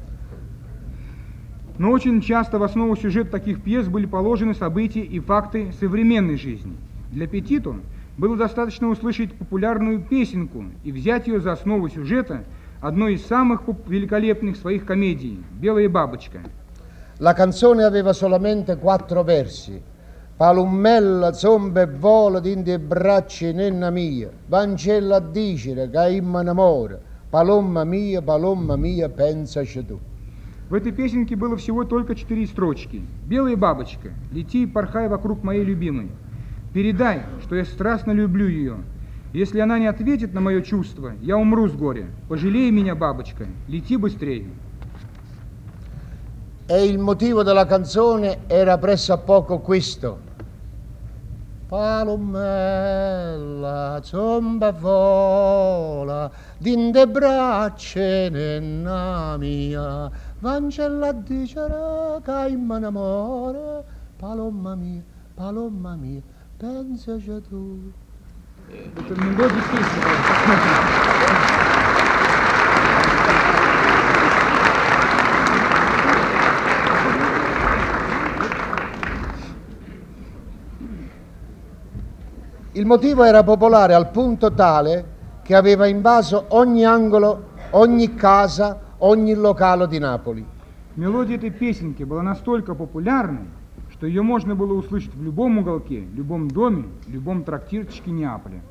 Но очень часто в основу сюжета таких пьес были положены события и факты современной жизни. Для Петито было достаточно услышать популярную песенку и взять ее за основу сюжета одной из самых великолепных своих комедий «Белая бабочка». La canzone aveva solamente quattro versi. Palummella zombe vola dinte braccia nenna mia, vancella a dicere che imma innamora, palomma mia, palomma mia, pensaci tu. В этой песенке было всего только четыре строчки. «Белая бабочка, лети и порхай вокруг моей любимой. Передай, что я страстно люблю ее. Если она не ответит на мое чувство, я умру с горя. Пожалей меня, бабочка, лети быстрее». E il motivo della canzone era pressappoco questo. Palummella zomba vola dinte braccia nenna mia, vancella a dicere che imma innamora, palomma mia, palomma mia, pensaci tu. Это мелодия песни. Il motivo era popolare al punto tale che aveva invaso ogni angolo, ogni casa, ogni locale di Napoli. Мелодия этой песенки была настолько популярной, что ее можно было услышать в любом уголке, любом доме, любом трактирчике Неаполя.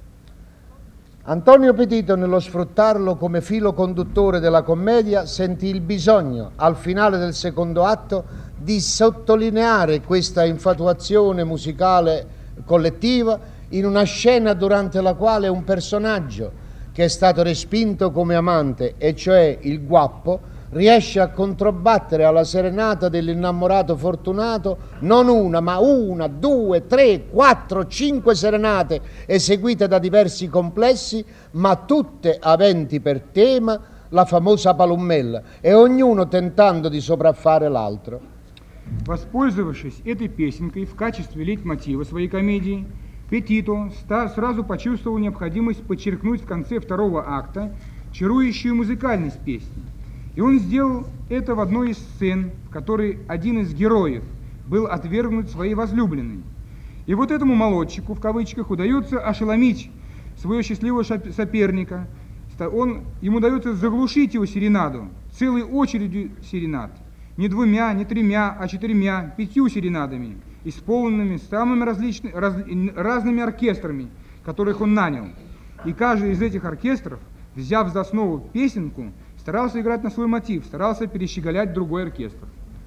Antonio Petito, nello sfruttarlo come filo conduttore della commedia, sentì il bisogno, al finale del secondo atto, di sottolineare questa infatuazione musicale collettiva in una scena durante la quale un personaggio che è stato respinto come amante, e cioè il guappo, riesce a controbattere alla serenata dell'innamorato fortunato non una, ma una, due, tre, quattro, cinque serenate eseguite da diversi complessi, ma tutte aventi per tema la famosa Palummella, e ognuno tentando di sopraffare l'altro. Воспользовавшись этой песенкой в качестве лейтмотива своей комедии, Петито сразу почувствовал необходимость подчеркнуть в конце второго акта чарующую музыкальность песни. И он сделал это в одной из сцен, в которой один из героев был отвергнут своей возлюбленной. И вот этому молодчику, в кавычках, удается ошеломить своего счастливого соперника. Он, ему удается заглушить его серенаду целой очередью серенад. Не двумя, не тремя, а четырьмя, пятью серенадами, исполненными самыми различными, раз, разными оркестрами, которых он нанял. И каждый из этих оркестров, взяв за основу песенку, старался играть на свой мотив, старался перещеголять другой оркестр.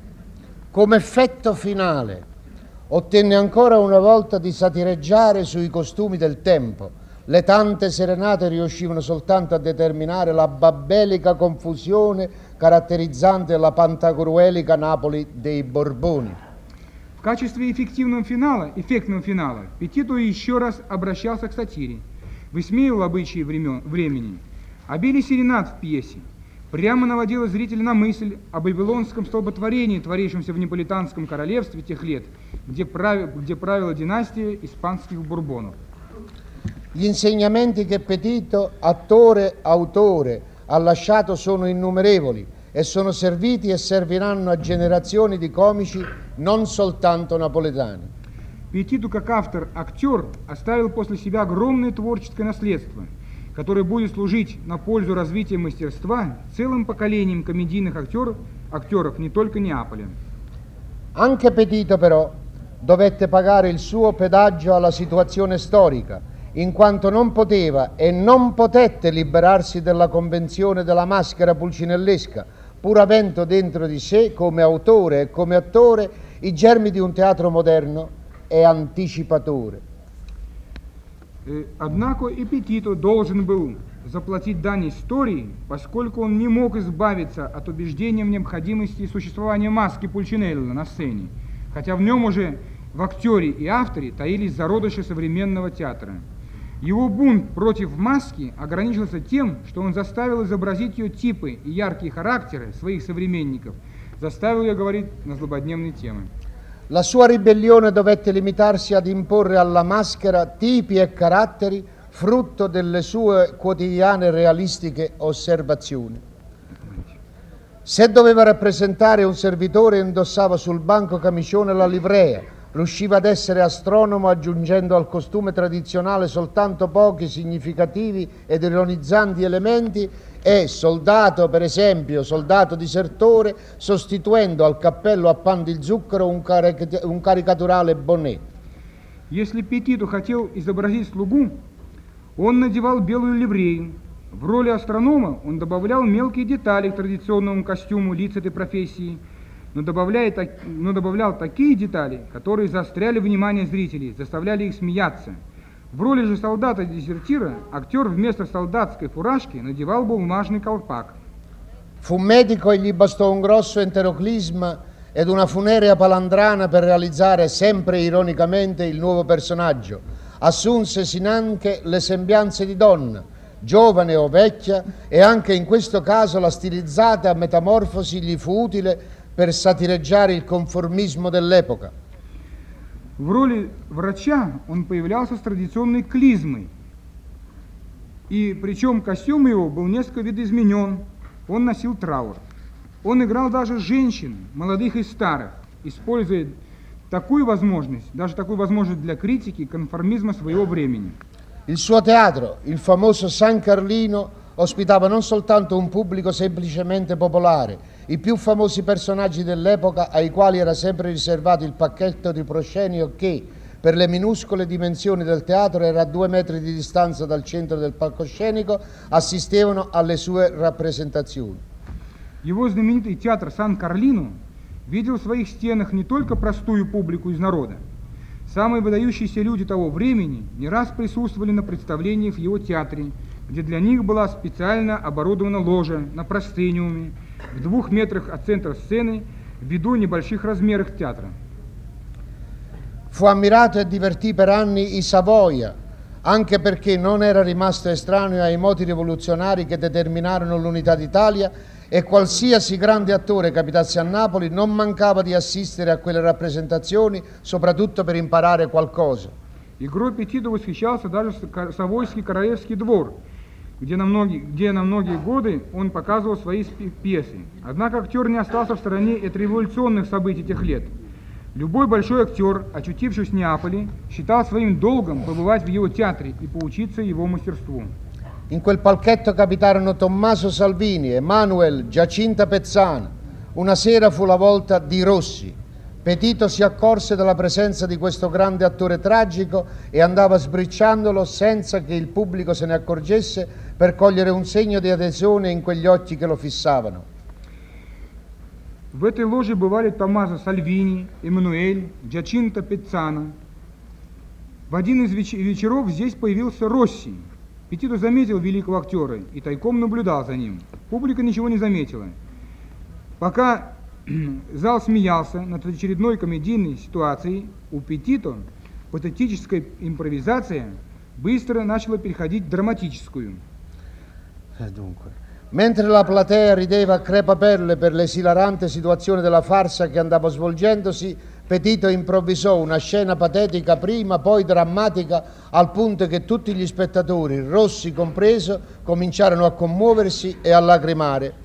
Come effetto finale, ottenne ancora una volta di satireggiare sui costumi del tempo. Le tante serenate riuscivano soltanto a determinare la babbelica confusione caratterizzante la pantagruelica Napoli dei Borboni. В качестве эффективного финала, эффектного финала, Петито еще раз обращался к сатире, высмеивал обычаи времен, времени. Обилие серенад в пьесе прямо наводило зрителя на мысль о вавилонском столпотворении, творившемся в Неаполитанском королевстве тех лет, где, прави, где правила династия испанских бурбонов. Gli insegnamenti che Petito, attore, autore, ha lasciato sono innumerevoli e sono serviti e serviranno a generazioni di comici non soltanto napoletani. Петиту, как автор-актер, оставил после себя огромное творческое наследство, которое будет служить на пользу развития мастерства целым поколением комедийных актеров, актеров не только Неаполя. Anche Petito però dovette pagare il suo pedaggio alla situazione storica, in quanto non poteva e non potette liberarsi della convenzione della maschera pulcinellesca, pur avendo dentro di sé, come autore e come attore, i germi di un teatro moderno e anticipatore. Однако и Петито должен был заплатить дань истории, поскольку он не мог избавиться от убеждения в необходимости существования маски Пульчинелло на сцене, хотя в нем уже в актере и авторе таились зародыши современного театра. Его бунт против маски ограничился тем, что он заставил изобразить ее типы и яркие характеры своих современников, заставил ее говорить на злободневные темы. La sua ribellione dovette limitarsi ad imporre alla maschera tipi e caratteri frutto delle sue quotidiane realistiche osservazioni. Se doveva rappresentare un servitore, indossava sul banco camicione la livrea, riusciva ad essere astronomo aggiungendo al costume tradizionale soltanto pochi significativi ed ironizzanti elementi e soldato, per esempio, soldato disertore, sostituendo al cappello a pan di zucchero un, caric- un caricaturale bonnet. Если Петито хотел изобразить слугу, он надевал белую ливрею. В роли астронома он добавлял мелкие детали к традиционному костюму лиц этой профессии, но, добавляя, но добавлял такие детали, которые заостряли внимание зрителей, заставляли их смеяться. В роли же солдата-дезертира актер вместо солдатской фуражки надевал бумажный колпак. Fu medico e gli bastò un grosso enteroclisma ed una funerea palandrana per realizzare, sempre ironicamente, il nuovo personaggio. Assunse sinanche le sembianze di donna, giovane o vecchia, e anche in questo caso la stilizzata metamorfosi gli fu utile per satireggiare il conformismo dell'epoca. В роли врача он появлялся с традиционной клизмой, и причем костюм его был несколько видоизменен, он носил траур. Он играл даже женщин, молодых и старых, используя такую возможность, даже такую возможность для критики конформизма своего времени. Il suo teatro, il famoso San Carlino, ospitava non soltanto un pubblico semplicemente popolare, i più famosi personaggi dell'epoca ai quali era sempre riservato il pacchetto di proscenio che, per le minuscole dimensioni del teatro, era a due metri di distanza dal centro del palcoscenico, assistevano alle sue rappresentazioni. Его знаменитый театр Сан-Карлино видел в своих стенах не только простую публику из народа. Самые выдающиеся люди того времени не раз присутствовали на представлениях в его театре, где для них была специально оборудована ложа на просцениуме в двух метрах от центра сцены ввиду небольших размеров театра. Fu ammirato e divertì per anni i Savoia, anche perché non era rimasto estraneo ai moti rivoluzionari che determinarono l'unità d'Italia, e qualsiasi grande attore capitasse a Napoli non mancava di assistere a quelle rappresentazioni, soprattutto per imparare qualcosa. Игрой Петито восхищался даже Савойский королевский двор, где на, многие, где на многие годы он показывал свои пьесы. Однако актер не остался в стороне от революционных событий тех лет. Любой большой актер, очутившись в Неаполе, считал своим долгом побывать в его театре и поучиться его мастерству. In quel palchetto capitarono Tommaso Salvini, Emanuel, Giacinta Pezzana. Una sera fu la volta di Rossi. Petito si accorse della presenza di questo grande attore tragico e andava sbricciandolo senza che il pubblico se ne accorgesse, per cogliere un segno di adesione in quegli occhi che lo fissavano. В этой ложе бывали Томмазо Сальвини, Эммануэль, Джачинто Пеццано. В один из веч- вечеров здесь появился Росси. Петито заметил великого актера и тайком наблюдал за ним. Публика ничего не заметила. Пока зал смеялся над очередной комедийной ситуацией, у Петито патетическая импровизация быстро начала переходить в драматическую. Dunque. Mentre la platea rideva a crepapelle per l'esilarante situazione della farsa che andava svolgendosi, Petito improvvisò una scena patetica prima, poi drammatica, al punto che tutti gli spettatori, Rossi compreso, cominciarono a commuoversi e a lacrimare.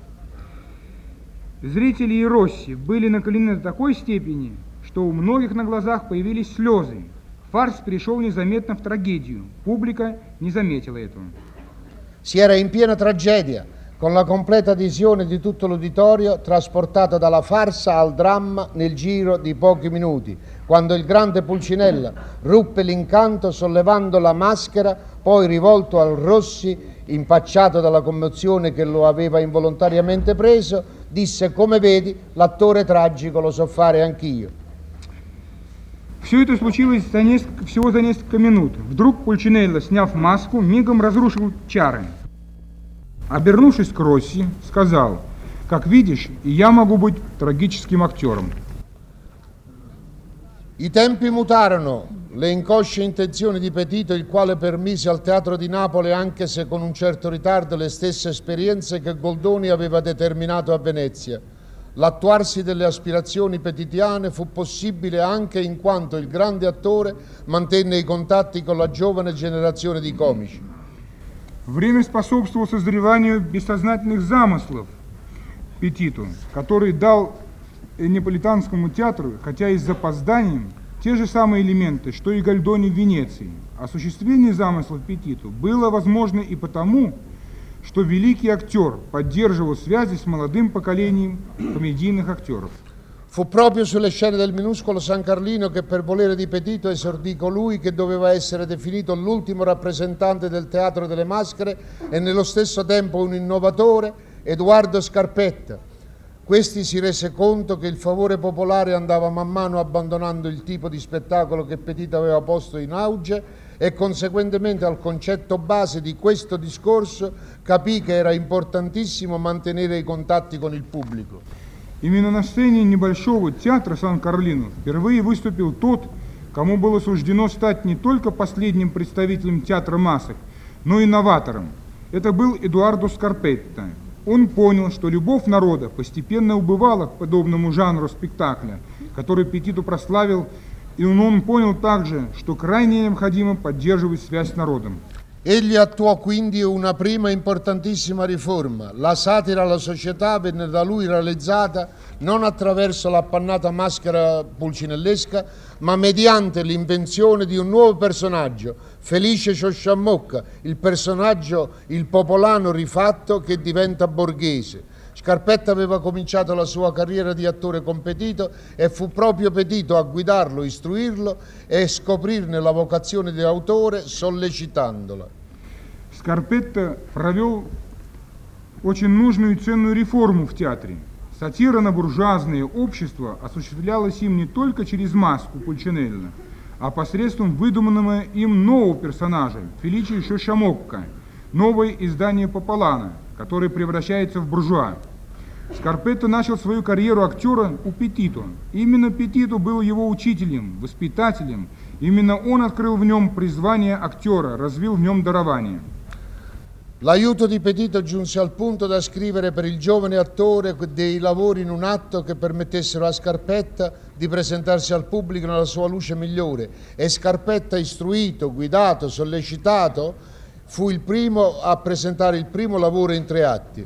Зрители и Росси были накалены до такой степени, что у многих на глазах появились слезы. Фарс перешел незаметно в трагедию. Публика не заметила этого. Si era in piena tragedia, con la completa adesione di tutto l'uditorio, trasportata dalla farsa al dramma nel giro di pochi minuti, quando il grande Pulcinella ruppe l'incanto sollevando la maschera, poi rivolto al Rossi, impacciato dalla commozione che lo aveva involontariamente preso, disse: come vedi, l'attore tragico lo so fare anch'io. Все это случилось за несколько, всего за несколько минут. Вдруг Пульчинелло, сняв маску, мигом разрушил чары. Обернувшись к Росси, сказал: как видишь, и я могу быть трагическим актером. I tempi mutarono, le inconsce intenzioni di Petito, il quale permise al Teatro di Napoli, anche se con un certo ritardo, le stesse esperienze che Goldoni aveva determinato a Venezia. L'attuarsi delle aspirazioni petitiane fu possibile anche in quanto il grande attore mantenne i contatti con la giovane generazione di comici. Время способствовало созреванию бессознательных замыслов Петиту, который дал Неаполитанскому театру, хотя и с запозданием, те же самые элементы, что и Гольдони в Венеции. Осуществление замыслов Петиту было возможно и потому, что великий актер поддерживал связи с молодым поколением комедийных актеров. Fu proprio sulle scene del minuscolo San Carlino che per volere di Petito esordì colui che doveva essere definito l'ultimo rappresentante del teatro delle maschere e nello stesso tempo un innovatore, Edoardo Scarpetta. Questi si rese conto che il favore popolare andava man mano abbandonando il tipo di spettacolo che Petito aveva posto in auge e conseguentemente al concetto base di questo discorso capì che era importantissimo mantenere i contatti con il pubblico. Именно на сцене небольшого театра Сан-Карлино впервые выступил тот, кому было суждено стать не только последним представителем театра масок, но и новатором. Это был Эдуардо Скарпетта. Он понял, что любовь народа постепенно убывала к подобному жанру спектакля, который Петиту прославил, и он понял также, что крайне необходимо поддерживать связь с народом. Egli attuò quindi una prima importantissima riforma. La satira alla società venne da lui realizzata non attraverso l'appannata maschera pulcinellesca, ma mediante l'invenzione di un nuovo personaggio, Felice Ciosciamocca, il personaggio, il popolano rifatto che diventa borghese. Scarpetta aveva cominciato la sua carriera di attore con Petito e fu proprio Petito a guidarlo, istruirlo e scoprirne la vocazione di autore, sollecitанdola. Скарпетта провел очень нужную и ценную реформу в театре. Сатира на буржуазное общество осуществлялась им не только через маску Пульчинелло, а посредством выдуманного им нового персонажа Феличе Ciosciamocca, новое издание Пополана, который превращается в буржуа. Скарпетта начал свою карьеру актера у Петито. Именно Петито был его учителем, воспитателем. Именно он открыл в нем призвание актера, развил в нем дарование. L'aiuto di Petito giunse al punto da scrivere per il giovane attore dei lavori in un atto che permettessero a Scarpetta di presentarsi al pubblico nella sua luce migliore e Scarpetta, istruito, guidato, sollecitato, fu il primo a presentare il primo lavoro in tre atti.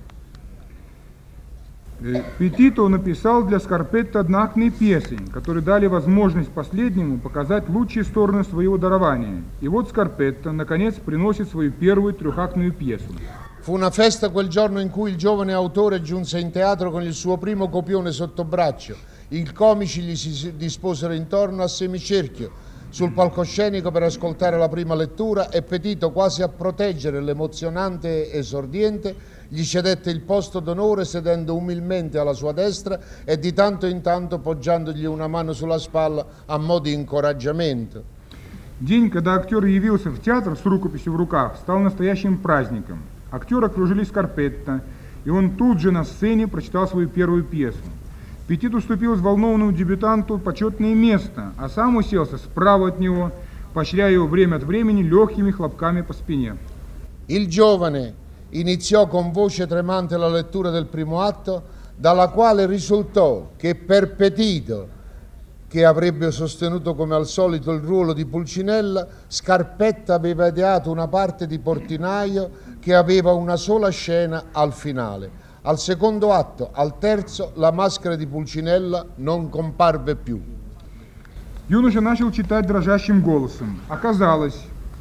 Петито написал для Скарпетта одноактные пьесы, которые дали возможность последнему показать лучшие стороны своего дарования. И вот Скарпетта, наконец, приносит свою первую трехактную пьесу. Fu una festa quel giorno in cui il giovane autore giunse in teatro con il suo primo copione sotto braccio. I comici gli si disposero intorno a semicerchio sul palcoscenico per ascoltare la prima lettura e Petito, quasi a proteggere l'emozionante esordiente, gli cedette il posto d'onore sedendo umilmente alla sua destra e di tanto in tanto poggiandogli una mano sulla spalla a mo' di incoraggiamento. День, когда актер явился в театр с рукописью в руках, стал настоящим праздником. Актеры окружили Скарпетта, и он тут же на сцене прочитал свою первую пьесу. Петит уступил взволнованному дебютанту почетное место, а сам уселся справа от него, поощряя его время от времени легкими хлопками по спине. Il giovane iniziò con voce tremante la lettura del primo atto, dalla quale risultò che per Petito, che avrebbe sostenuto come al solito il ruolo di Pulcinella, Scarpetta aveva ideato una parte di portinaio che aveva una sola scena al finale. Al secondo atto, al terzo, la maschera di Pulcinella non comparve più. Юноша начал читать дрожащим голосом. Оказалось,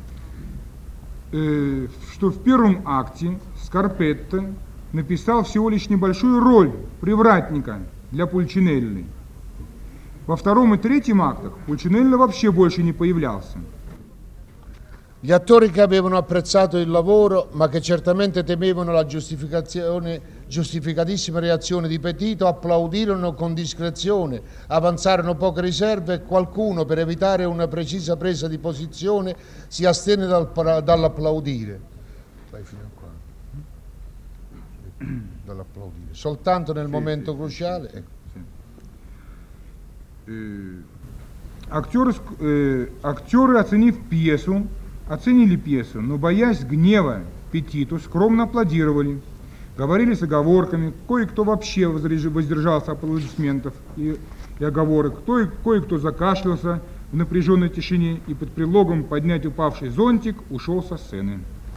э, что в первом акте Скарпетта написал всего лишь небольшую роль привратника для Пульчинелли. Во втором и третьем актах Пульчинелли вообще больше не появлялся. Gli attori che avevano apprezzato il lavoro, ma che certamente temevano la giustificazione, giustificatissima reazione di Petito, applaudirono con discrezione, avanzarono poche riserve e qualcuno, per evitare una precisa presa di posizione, si astenne dal, dall'applaudire. Vai fino a qua. Dall'applaudire. Soltanto nel sì, momento sì, cruciale. Sì, sì. Э, актеры, э, актеры, оценив пьесу, оценили пьесу, но, боясь гнева Петиту, скромно аплодировали, говорили с оговорками, кое-кто вообще воздержался от аплодисментов и, и оговорок, кто, кое-кто закашлялся в напряженной тишине и под предлогом поднять упавший зонтик ушел со сцены.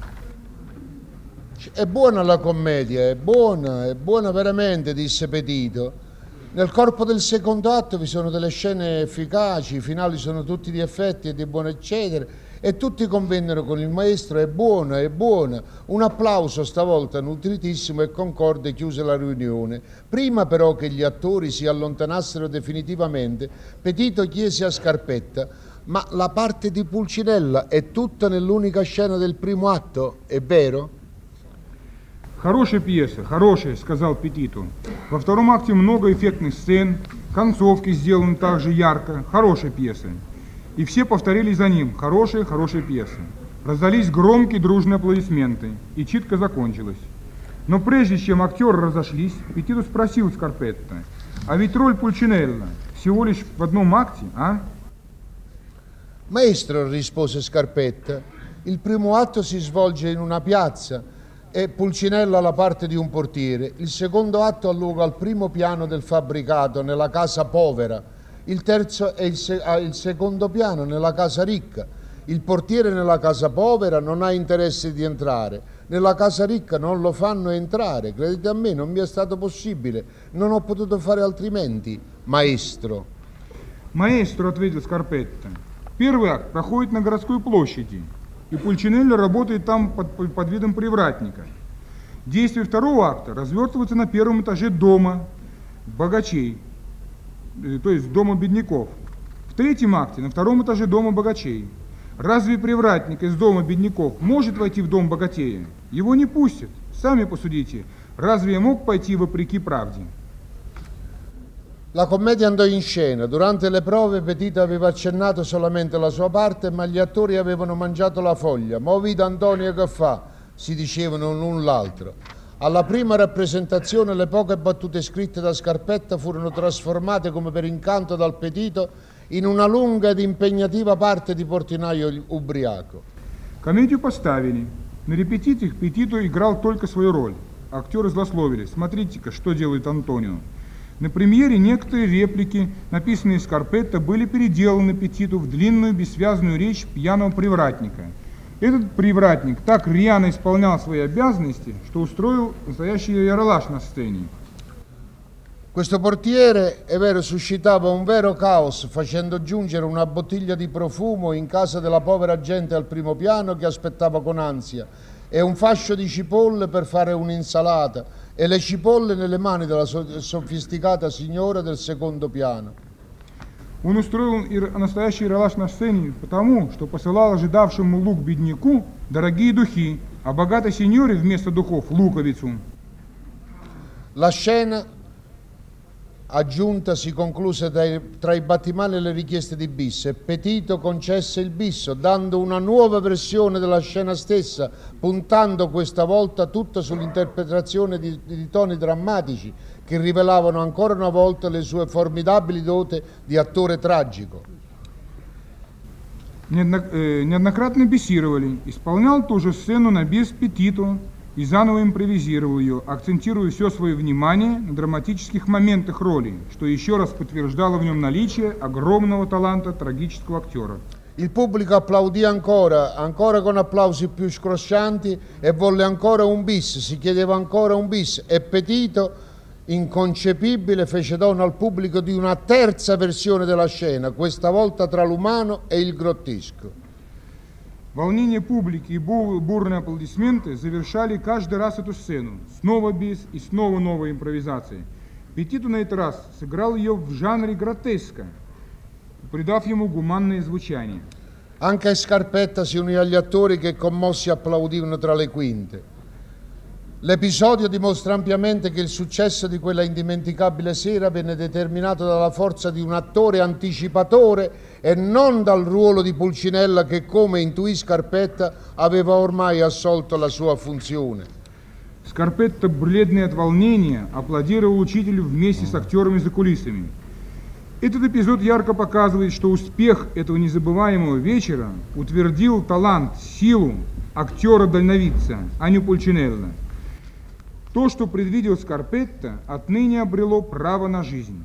È buona la commedia, è buona, è buona veramente, disse Petito. Nel corpo del secondo atto vi sono delle scene efficaci, i finali sono tutti di effetti e di buono eccetera, e tutti convennero con il maestro, è buona, è buona. Un applauso stavolta nutritissimo e concorde chiuse la riunione. Prima però che gli attori si allontanassero definitivamente, Petito chiese a Scarpetta: ma la parte di Pulcinella è tutta nell'unica scena del primo atto, è vero? Хорошая пьеса, хорошая, сказал Петиту. Во втором акте много эффектных сцен, концовки сделаны также ярко, хорошая пьеса. И все повторили за ним: хорошая, хорошая пьеса. Раздались громкие дружные аплодисменты, и читка закончилась. Но прежде чем актеры разошлись, Петиту спросил Скарпетта: а ведь роль Пульчинелла всего лишь в одном акте, а? Maestro, rispose Scarpetta, il primo atto si svolge in una piazza e Pulcinella ha la parte di un portiere. Il secondo atto ha luogo al primo piano del fabbricato, nella casa povera. Il terzo è il, se- ha il secondo piano, nella casa ricca. Il portiere nella casa povera non ha interesse di entrare. Nella casa ricca non lo fanno entrare. Credete a me, non mi è stato possibile. Non ho potuto fare altrimenti, maestro. Маэстро, ответил Скарпетта, первый акт проходит на городской площади, и Пульчинелли работает там под, под видом привратника. Действие второго акта развертывается на первом этаже дома богачей, то есть дома бедняков. В третьем акте на втором этаже дома богачей. Разве привратник из дома бедняков может войти в дом богатея? Его не пустят. Сами посудите, разве я мог пойти вопреки правде? La commedia andò in scena. Durante le prove Petito aveva accennato solamente la sua parte, ma gli attori avevano mangiato la foglia. «Mo vita Antonio che fa?» si dicevano l'un l'altro. Alla prima rappresentazione le poche battute scritte da Scarpetta furono trasformate come per incanto dal Petito in una lunga ed impegnativa parte di portinaio ubriaco. Комедию поставили. На репетициях Петито играл только свою роль. Актеры злословили: смотрите-ка, что делает Антонио. На премьере некоторые реплики, написанные Скарпетто, были переделаны Петиту в длинную бессвязную речь пьяного привратника. Этот привратник так рьяно исполнял свои обязанности, что устроил настоящий яролаж на сцене. Questo portiere, è vero, suscitava un vero caos, facendo giungere una bottiglia di profumo in casa della povera gente al primo piano che aspettava con ansia, e un fascio di cipolle per fare un'insalata, e le cipolle nelle mani della sofisticata signora del secondo piano. Он устроил настоящий яролаж на сцене потому, что посылал ожидавшему лук бедняку дорогие духи, а богатой сеньоре вместо духов луковицу. La scena aggiunta si concluse tra i, tra i battimani e le richieste di bis, e Petito concesse il bis, dando una nuova versione della scena stessa, puntando questa volta tutta sull'interpretazione di, di toni drammatici che rivelavano ancora una volta le sue formidabili doti di attore tragico. Неоднократно бисировали, исполнял ту же сцену на бис Петито и заново импровизировал ее, акцентируя все свое внимание на драматических моментах роли, что еще раз подтверждало в нем наличие огромного таланта трагического актера. Il pubblico applaudì ancora, ancora con applausi più scroscianti, e volle ancora un bis, si chiedeva ancora un bis, e Petito inconcepibile, fece dono al pubblico di una terza versione della scena, questa volta tra l'umano e il grottesco. Волнение публики и бурные аплодисменты завершали каждый раз эту сцену. Снова бис и снова новая импровизация. Петиту на этот раз сыграл ее в жанре гротеска, придав ему гуманное звучание. Anche Scarpetta si unì agli attori che commossi applaudivano tra le quinte. L'episodio dimostra ampiamente che il successo di quella indimenticabile sera venne determinato dalla forza di un attore anticipatore e non dal ruolo di Pulcinella che, come intuì Scarpetta, aveva ormai assolto la sua funzione. Скарпетта, бледный от волнения, аплодировал учителю вместе с актерами за кулисами. Этот эпизод ярко показывает, что успех этого незабываемого вечера утвердил талант, силу актера-дальновидца, а не Пульчинелла. То, что предвидел Скарпетта, отныне обрело право на жизнь.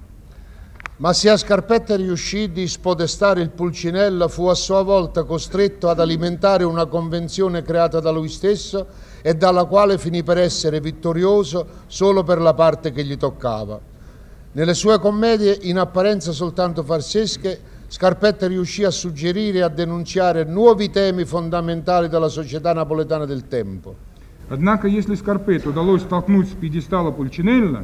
Ma se a Scarpetta riuscì di spodestare il Pulcinella, fu a sua volta costretto ad alimentare una convenzione creata da lui stesso e dalla quale finì per essere vittorioso solo per la parte che gli toccava. Nelle sue commedie, in apparenza soltanto farsesche, Scarpetta riuscì a suggerire e a denunziare nuovi temi fondamentali della società napoletana del tempo. Однако, если Скарпетте удалось столкнуть с пьедестала Пульчинелла,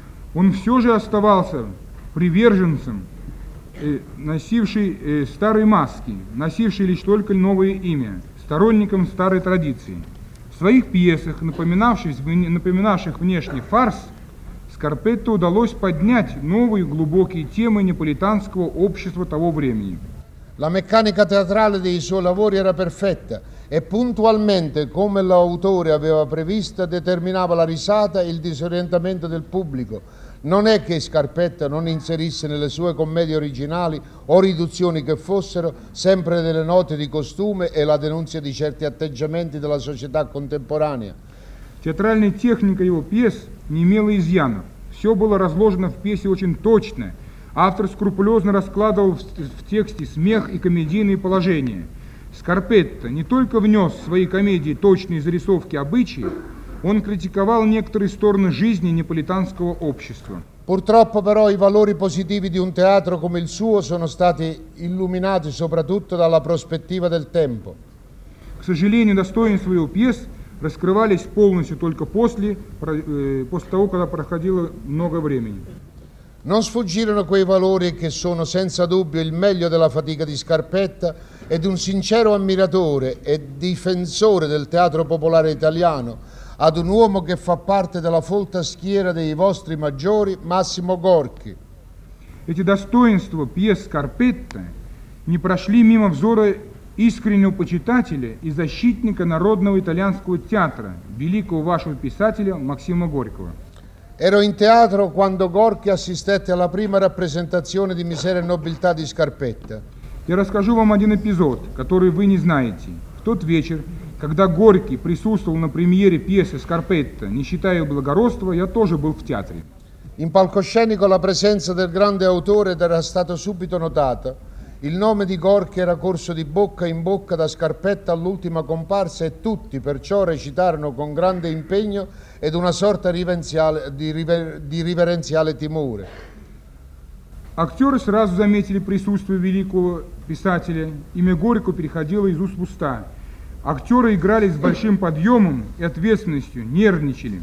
он все же оставался приверженцем, э, носивший э, старые маски, носивший лишь только новое имя, сторонником старой традиции. В своих пьесах, напоминавших, напоминавших внешний фарс, Скарпетте удалось поднять новые глубокие темы неаполитанского общества того времени. La meccanica teatrale dei suoi lavori era perfetta e puntualmente, come l'autore aveva previsto, determinava la risata e il disorientamento del pubblico. Non è che Scarpetta non inserisse nelle sue commedie originali o riduzioni che fossero sempre delle note di costume e la denunzia di certi atteggiamenti della società contemporanea. Театральная техника его пьес не имела изъянов. Все было разложено в пьесе очень точно. Автор скрупулезно раскладывал в тексте смех и комедийные положения. Скарпетта не только внес в свои комедии точные зарисовки обычаев, он критиковал некоторые стороны жизни неаполитанского общества. Purtroppo però i valori positivi di un teatro come il suo sono stati illuminati soprattutto dalla prospettiva del tempo. К сожалению, достоинства его пьес раскрывались полностью только после, после того, когда проходило много времени. Non sfuggirono quei valori che sono senza dubbio il meglio della fatica di Scarpetta ed un sincero ammiratore e difensore del teatro popolare italiano, ad un uomo che fa parte della folta schiera dei vostri maggiori, Massimo Gorki. Эти достоинства пьес Скарпетта не прошли мимо взора искреннего почитателя и защитника народного итальянского театра, великого вашего писателя Максима Горького. Ero in teatro quando Gorki assistette alla prima rappresentazione di Miseria e nobiltà di Scarpetta. Я расскажу вам один эпизод, который вы не знаете. В тот вечер, когда Горький присутствовал на премьере пьесы Скарпетта «Нищета и благородство», я тоже был в театре. In palcoscenico la presenza del grande autore era stata subito notata. Il nome di Gorki era corso di bocca in bocca da Scarpetta all'ultima comparsa e tutti perciò recitarono con grande impegno ed una sorta di, river, di riverenziale timore. Актеры сразу заметили присутствие великого писателя. Имя Горького переходило из уст в уста. Актеры играли с большим подъемом и ответственностью, нервничали.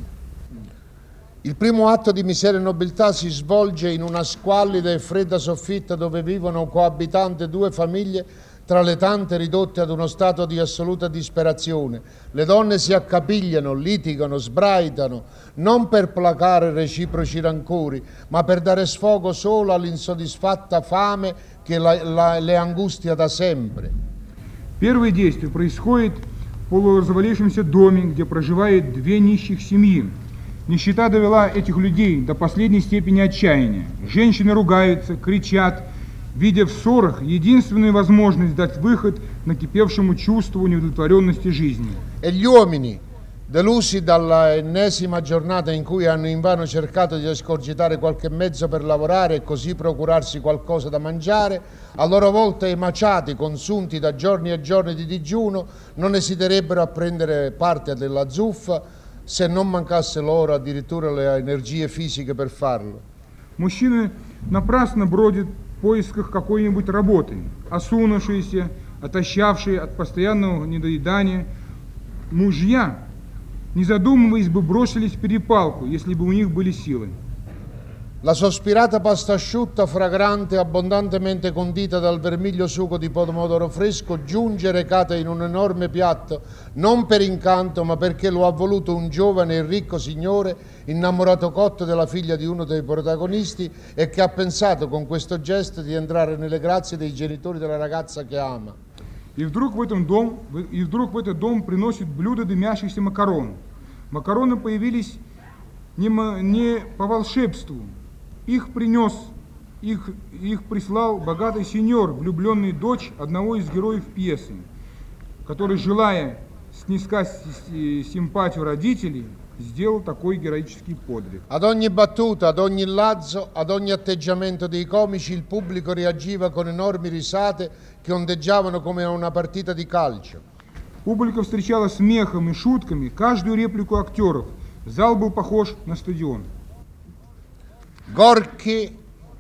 Il primo atto di Miseria e nobiltà si svolge in una squallida e fredda soffitta dove vivono coabitanti due famiglie tra le tante ridotte ad uno stato di assoluta disperazione. Le donne si accapigliano, litigano, sbraitano, non per placare reciproci rancori, ma per dare sfogo solo all'insoddisfatta fame che la, la, le angustia da sempre. Первое действие происходит в полуразвалившемся доме, где проживает две нищих семьи. Нищета довела этих людей до последней степени отчаяния. Женщины ругаются, кричат, видя в ссорах единственную возможность дать выход накипевшему чувству неудовлетворенности жизни. E gli uomini, delusi dalla ennesima giornata in cui hanno invano cercato di escogitare qualche mezzo per lavorare e così procurarsi qualcosa da mangiare, a loro volta emaciati, consunti da giorni e giorni di digiuno, non esiterebbero a prendere parte della zuffa, se non mancasse loro addirittura le energie fisiche per farlo. Мужчины напрасно бродят в поисках какой-нибудь работы, осунувшиеся, отощавшие от постоянного недоедания. Мужья, не задумываясь бы, бросились в перепалку, если бы у них были силы. La sospirata pasta asciutta, fragrante, abbondantemente condita dal vermiglio sugo di pomodoro fresco, giunge recata in un enorme piatto, non per incanto, ma perché lo ha voluto un giovane e ricco signore, innamorato cotto della figlia di uno dei protagonisti e che ha pensato con questo gesto di entrare nelle grazie dei genitori della ragazza che ama. И вдруг в этом дом, и вдруг в этот дом приносят блюдо дымящихся макарон. Макароны появились не, не по волшебству. Их принес, их, их прислал богатый сеньор, влюбленный дочь одного из героев пьесы, который, желая снискать симпатию родителей, сделал такой героический подвиг. Ad ogni battuta, ad ogni lazzo, ad ogni atteggiamento dei comici il pubblico reagiva con enormi risate che ondeggiavano come a una partita di calcio. Публика встречала смехом и шутками каждую реплику актеров. Зал был похож на стадион. Gorky,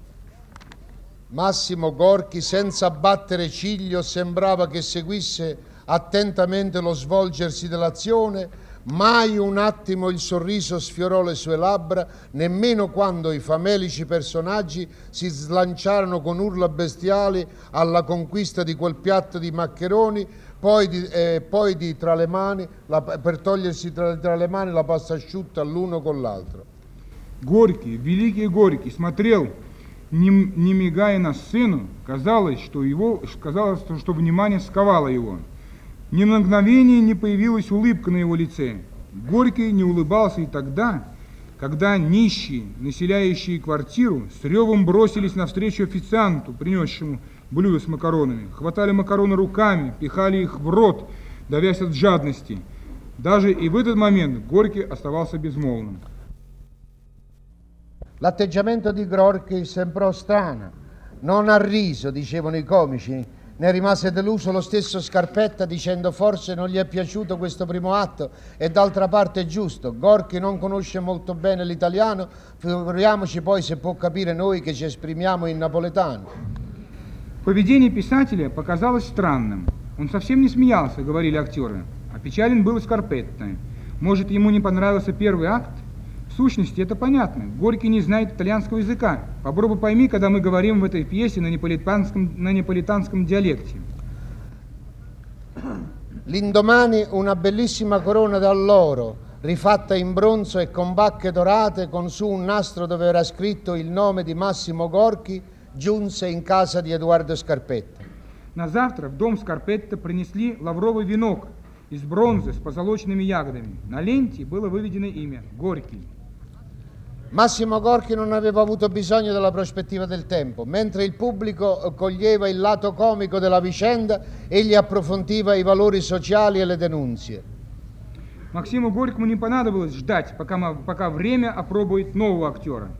Massimo Gorky, senza battere ciglio, sembrava che seguisse attentamente lo svolgersi dell'azione. Mai un attimo il sorriso sfiorò le sue labbra, nemmeno quando i famelici personaggi si slanciarono con urla bestiali alla conquista di quel piatto di maccheroni, poi di, eh, poi di tra le mani, la, per togliersi tra, tra le mani la pasta asciutta l'uno con l'altro. Горький, великий Горький, смотрел, не, не мигая на сцену, казалось, что, его, казалось, что внимание сковало его. Ни на мгновение не появилась улыбка на его лице. Горький не улыбался и тогда, когда нищие, населяющие квартиру, с ревом бросились навстречу официанту, принесшему блюдо с макаронами, хватали макароны руками, пихали их в рот, давясь от жадности. Даже и в этот момент Горький оставался безмолвным. L'atteggiamento di Gorky sembrò strano, non ha riso, dicevano i comici, ne rimase deluso lo stesso Scarpetta dicendo forse non gli è piaciuto questo primo atto e d'altra parte è giusto, Gorky non conosce molto bene l'italiano, figuriamoci poi se può capire noi che ci esprimiamo in napoletano. Поведение писателя показалось странным. Он совсем не смеялся, говорили актеры. Опечален был и Скарпетта. Может, ему не понравился первый акт? В сущности, это понятно. Горький не знает итальянского языка. Попробуй пойми, когда мы говорим в этой пьесе на неаполитанском, на неаполитанском диалекте. L'indomani una bellissima corona d'alloro, rifatta in bronzo e con bacche dorate, con su un nastro dove era scritto il nome di Massimo Gorky, giunse in casa di Edoardo Scarpetta. На завтра в дом Скарпетта принесли лавровый венок из бронзы с позолоченными ягодами. На ленте было выведено имя Горький. Massimo Gorky non aveva avuto bisogno della prospettiva del tempo. Mentre il pubblico coglieva il lato comico della vicenda, egli approfondiva i valori sociali e le denunzie. Максиму Горькому не понадобилось ждать, пока, пока время опробует нового актера.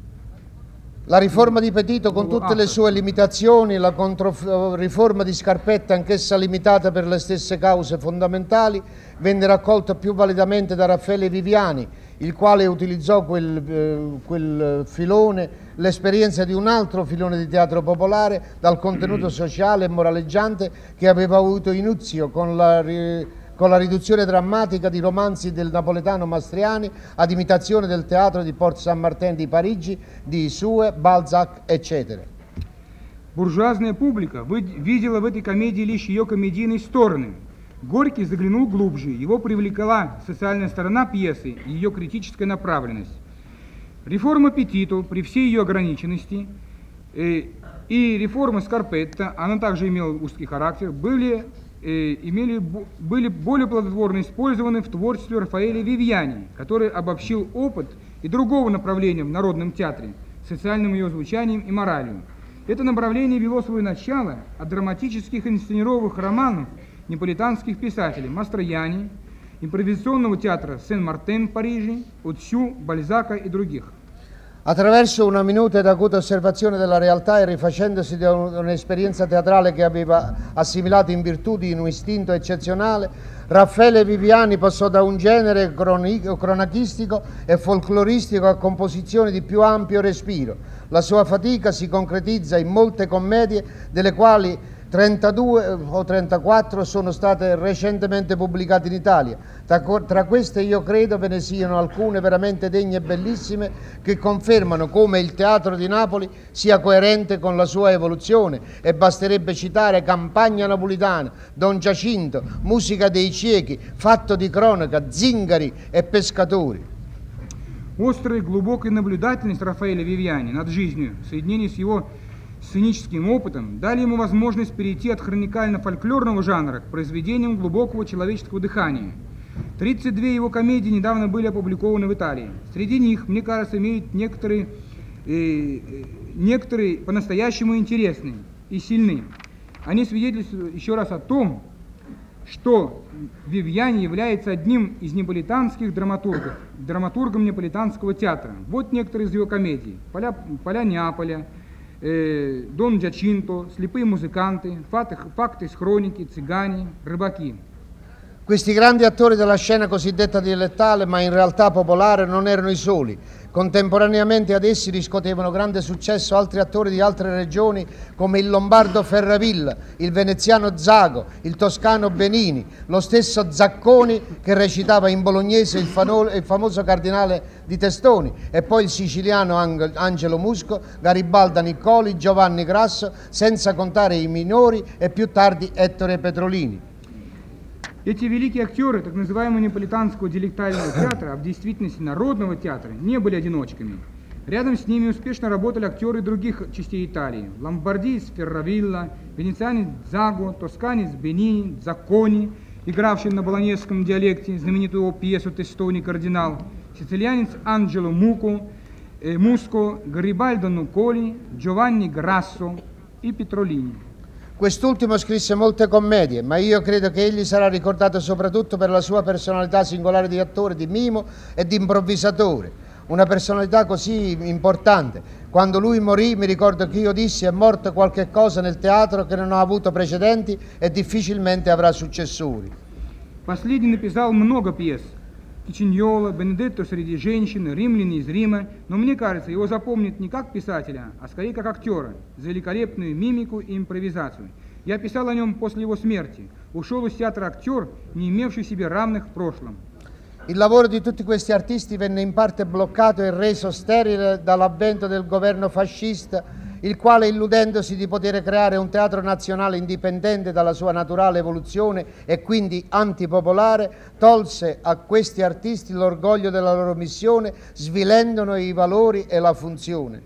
La riforma di Petito, con tutte le sue limitazioni, la controriforma di Scarpetta, anch'essa limitata per le stesse cause fondamentali, venne raccolta più validamente da Raffaele Viviani, il quale utilizzò quel, eh, quel filone, l'esperienza di un altro filone di teatro popolare, dal contenuto sociale e moraleggiante che aveva avuto inizio con la, con la riduzione drammatica di romanzi del napoletano Mastriani ad imitazione del teatro di Porte Saint-Martin di Parigi, di Sue, Balzac, eccetera. Буржуазная публика видела в этой комедии лишь ее комедийные стороны. Горький заглянул глубже, его привлекла социальная сторона пьесы и ее критическая направленность. Реформа Петито, при всей ее ограниченности, э, и реформа Скарпетта, она также имела узкий характер, были, э, имели, были более плодотворно использованы в творчестве Рафаэля Вивиани, который обобщил опыт и другого направления в народном театре, социальным ее звучанием и моралью. Это направление вело свое начало от драматических инсценировых романов неаполитанских писателей Мастрояни, импроввизационного театра Сен-Мартен в Париже, Отсю, Бальзака и других. Attraverso una minuta ed acuta osservazione della realtà e rifacendosi da un'esperienza teatrale che aveva assimilato in virtù di un istinto eccezionale, Raffaele Viviani passò da un genere cronachistico e folcloristico a composizioni di più ampio respiro. La sua fatica si concretizza in molte commedie, delle quali trentadue o trentaquattro sono state recentemente pubblicate in Italia. Tra, tra queste io credo ve ne siano alcune veramente degne e bellissime, che confermano come il teatro di Napoli sia coerente con la sua evoluzione, e basterebbe citare Campagna Napolitana, Don Giacinto, Musica dei Ciechi, Fatto di Cronaca, Zingari e Pescatori. Острая и глубокая наблюдательность Рафаэля Вивиани над жизнью, в соединении с его сценическим опытом, дали ему возможность перейти от хроникально-фольклорного жанра к произведениям глубокого человеческого дыхания. тридцать две его комедии недавно были опубликованы в Италии. Среди них, мне кажется, имеют некоторые, э, некоторые по-настоящему интересные и сильные. Они свидетельствуют еще раз о том, что Вивиани является одним из неаполитанских драматургов, драматургом неаполитанского театра. Вот некоторые из его комедий. «Поля, поля Неаполя», э, «Дон Джачинто», «Слепые музыканты», «Факты, факты из хроники», «Цыгане», «Рыбаки». Questi grandi attori della scena cosiddetta dialettale, ma in realtà popolare, non erano i soli. Contemporaneamente ad essi riscuotevano grande successo altri attori di altre regioni, come il lombardo Ferravilla, il veneziano Zago, il toscano Benini, lo stesso Zacconi che recitava in bolognese il, fanolo, il famoso cardinale di Testoni, e poi il siciliano Angelo Musco, Garibalda Niccoli, Giovanni Grasso, senza contare i minori e più tardi Ettore Petrolini. Эти великие актеры так называемого неаполитанского диалектального театра, а в действительности народного театра, не были одиночками. Рядом с ними успешно работали актеры других частей Италии. Ломбардиец Ферравилла, венецианец Заго, тосканец Бенини, Заккони, игравший на болоньесском диалекте знаменитую его пьесу «Тестони кардинал», сицилианец Анджело Муко, э, Муско, Гарибальдо Нуколи, Giovanni Grasso и Петролини. Quest'ultimo scrisse molte commedie, ma io credo che egli sarà ricordato soprattutto per la sua personalità singolare di attore, di mimo e di improvvisatore. Una personalità così importante. Quando lui morì, mi ricordo che io dissi: è morto qualche cosa nel teatro che non ha avuto precedenti e difficilmente avrà successori. Последний написал много пьес. Кичиньола, Бенедетто среди женщин, Римляне из Рима, но мне кажется, его запомнят не как писателя, а скорее как актера, за великолепную мимику и импровизацию. Я писал о нем после его смерти. Ушел из театра актер, не имевший себе равных в прошлом. Il lavoro di tutti questi artisti venne in parte bloccato e reso sterile dall'avvento del governo fascista, il quale, illudendosi di poter creare un teatro nazionale indipendente dalla sua naturale evoluzione e quindi antipopolare, tolse a questi artisti l'orgoglio della loro missione, svilendone i valori e la funzione.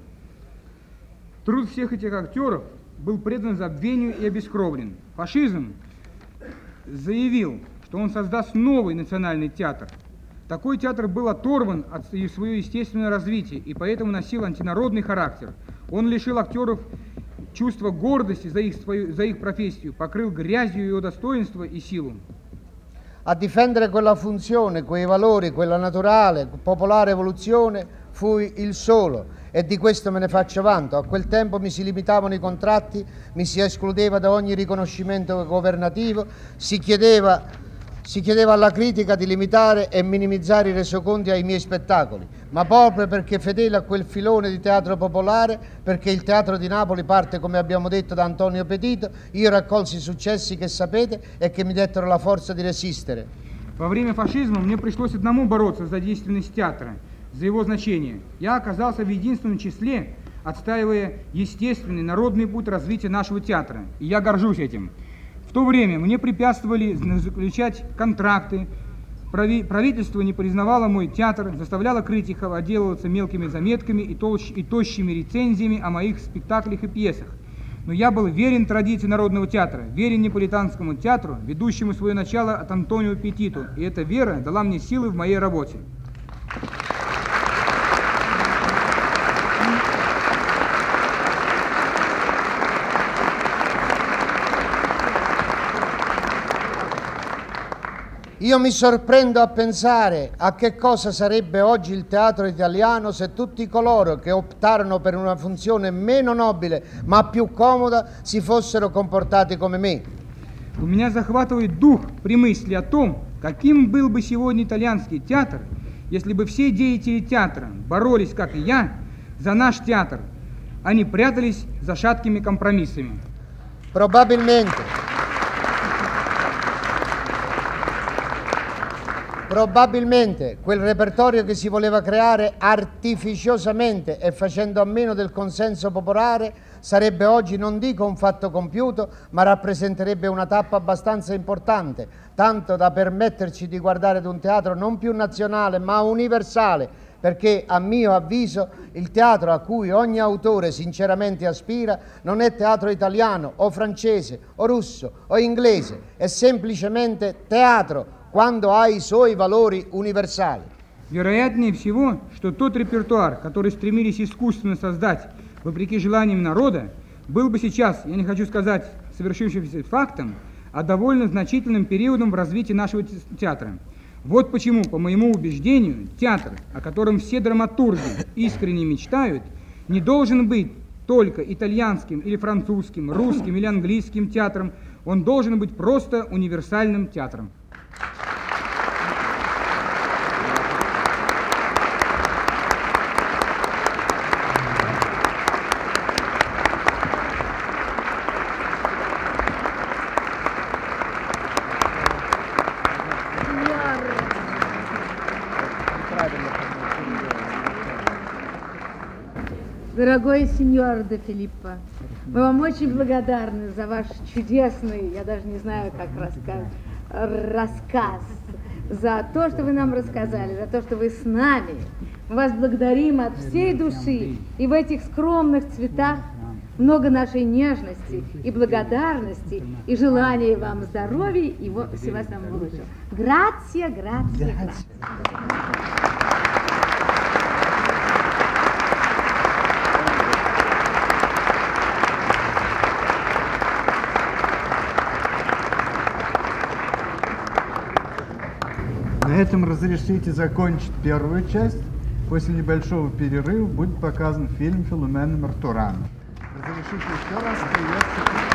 Труд всех этих актеров был предан забвению и обескровлен. Фашизм заявил, что он создаст новый национальный театр. Такой театр был оторван от своего естественного развития и поэтому носил антинародный характер. Он лишил актеров чувства гордости за их, свою, за их профессию, покрыл грязью его достоинство и силу. A difendere quella funzione, quei valori, quella naturale, popolare evoluzione, fui il solo, e di questo me ne faccio vanto. A quel tempo mi si limitavano i contratti, mi si escludeva da ogni riconoscimento governativo, si chiedeva Si chiedeva alla critica di limitare e minimizzare i resoconti ai miei spettacoli, ma proprio perché fedele a quel filone di teatro popolare, perché il teatro di Napoli parte, come abbiamo detto, da Antonio Petito, io raccolsi i successi che sapete e che mi dettero la forza di resistere. Во время фашизма мне пришлось одному бороться за действенность театра, за его значение. Я оказался в единственном числе, отстаивая естественный народный путь развития нашего театра, и я горжусь этим. В то время мне препятствовали заключать контракты, правительство не признавало мой театр, заставляло критиков отделываться мелкими заметками и, толщ, и тощими рецензиями о моих спектаклях и пьесах. Но я был верен традиции народного театра, верен неаполитанскому театру, ведущему свое начало от Антонио Петито, и эта вера дала мне силы в моей работе. Io mi sorprendo a pensare a che cosa sarebbe oggi il teatro italiano se tutti coloro che optarono per una funzione meno nobile ma più comoda si fossero comportati come me. У меня захватывает дух при мысли о том, каким был бы сегодня итальянский театр, если бы все деятели театра боролись, как и я, за наш театр, а не прятались за шаткими компромиссами. Probabilmente. Probabilmente quel repertorio che si voleva creare artificiosamente e facendo a meno del consenso popolare sarebbe oggi, non dico un fatto compiuto, ma rappresenterebbe una tappa abbastanza importante, tanto da permetterci di guardare ad un teatro non più nazionale ma universale, perché a mio avviso il teatro a cui ogni autore sinceramente aspira non è teatro italiano o francese o russo o inglese, è semplicemente teatro quando ha i suoi valori universali. Вероятнее всего, что тот репертуар, который стремились искусственно создать вопреки желаниям народа, был бы сейчас, я не хочу сказать совершившимся фактом, а довольно значительным периодом в развитии нашего театра. Вот почему, по моему убеждению, театр, о котором все драматурги искренне мечтают, не должен быть только итальянским или французским, русским или английским театром, он должен быть просто универсальным театром. Дорогой сеньор де Филиппо, мы вам очень благодарны за ваш чудесный, я даже не знаю, как рассказ, рассказ, за то, что вы нам рассказали, за то, что вы с нами. Мы вас благодарим от всей души, и в этих скромных цветах много нашей нежности и благодарности, и желания вам здоровья и всего самого лучшего. Грация, грация, грация. На этом разрешите закончить первую часть. После небольшого перерыва будет показан фильм Филомена Мартурана. Разрешите еще раз приветствовать.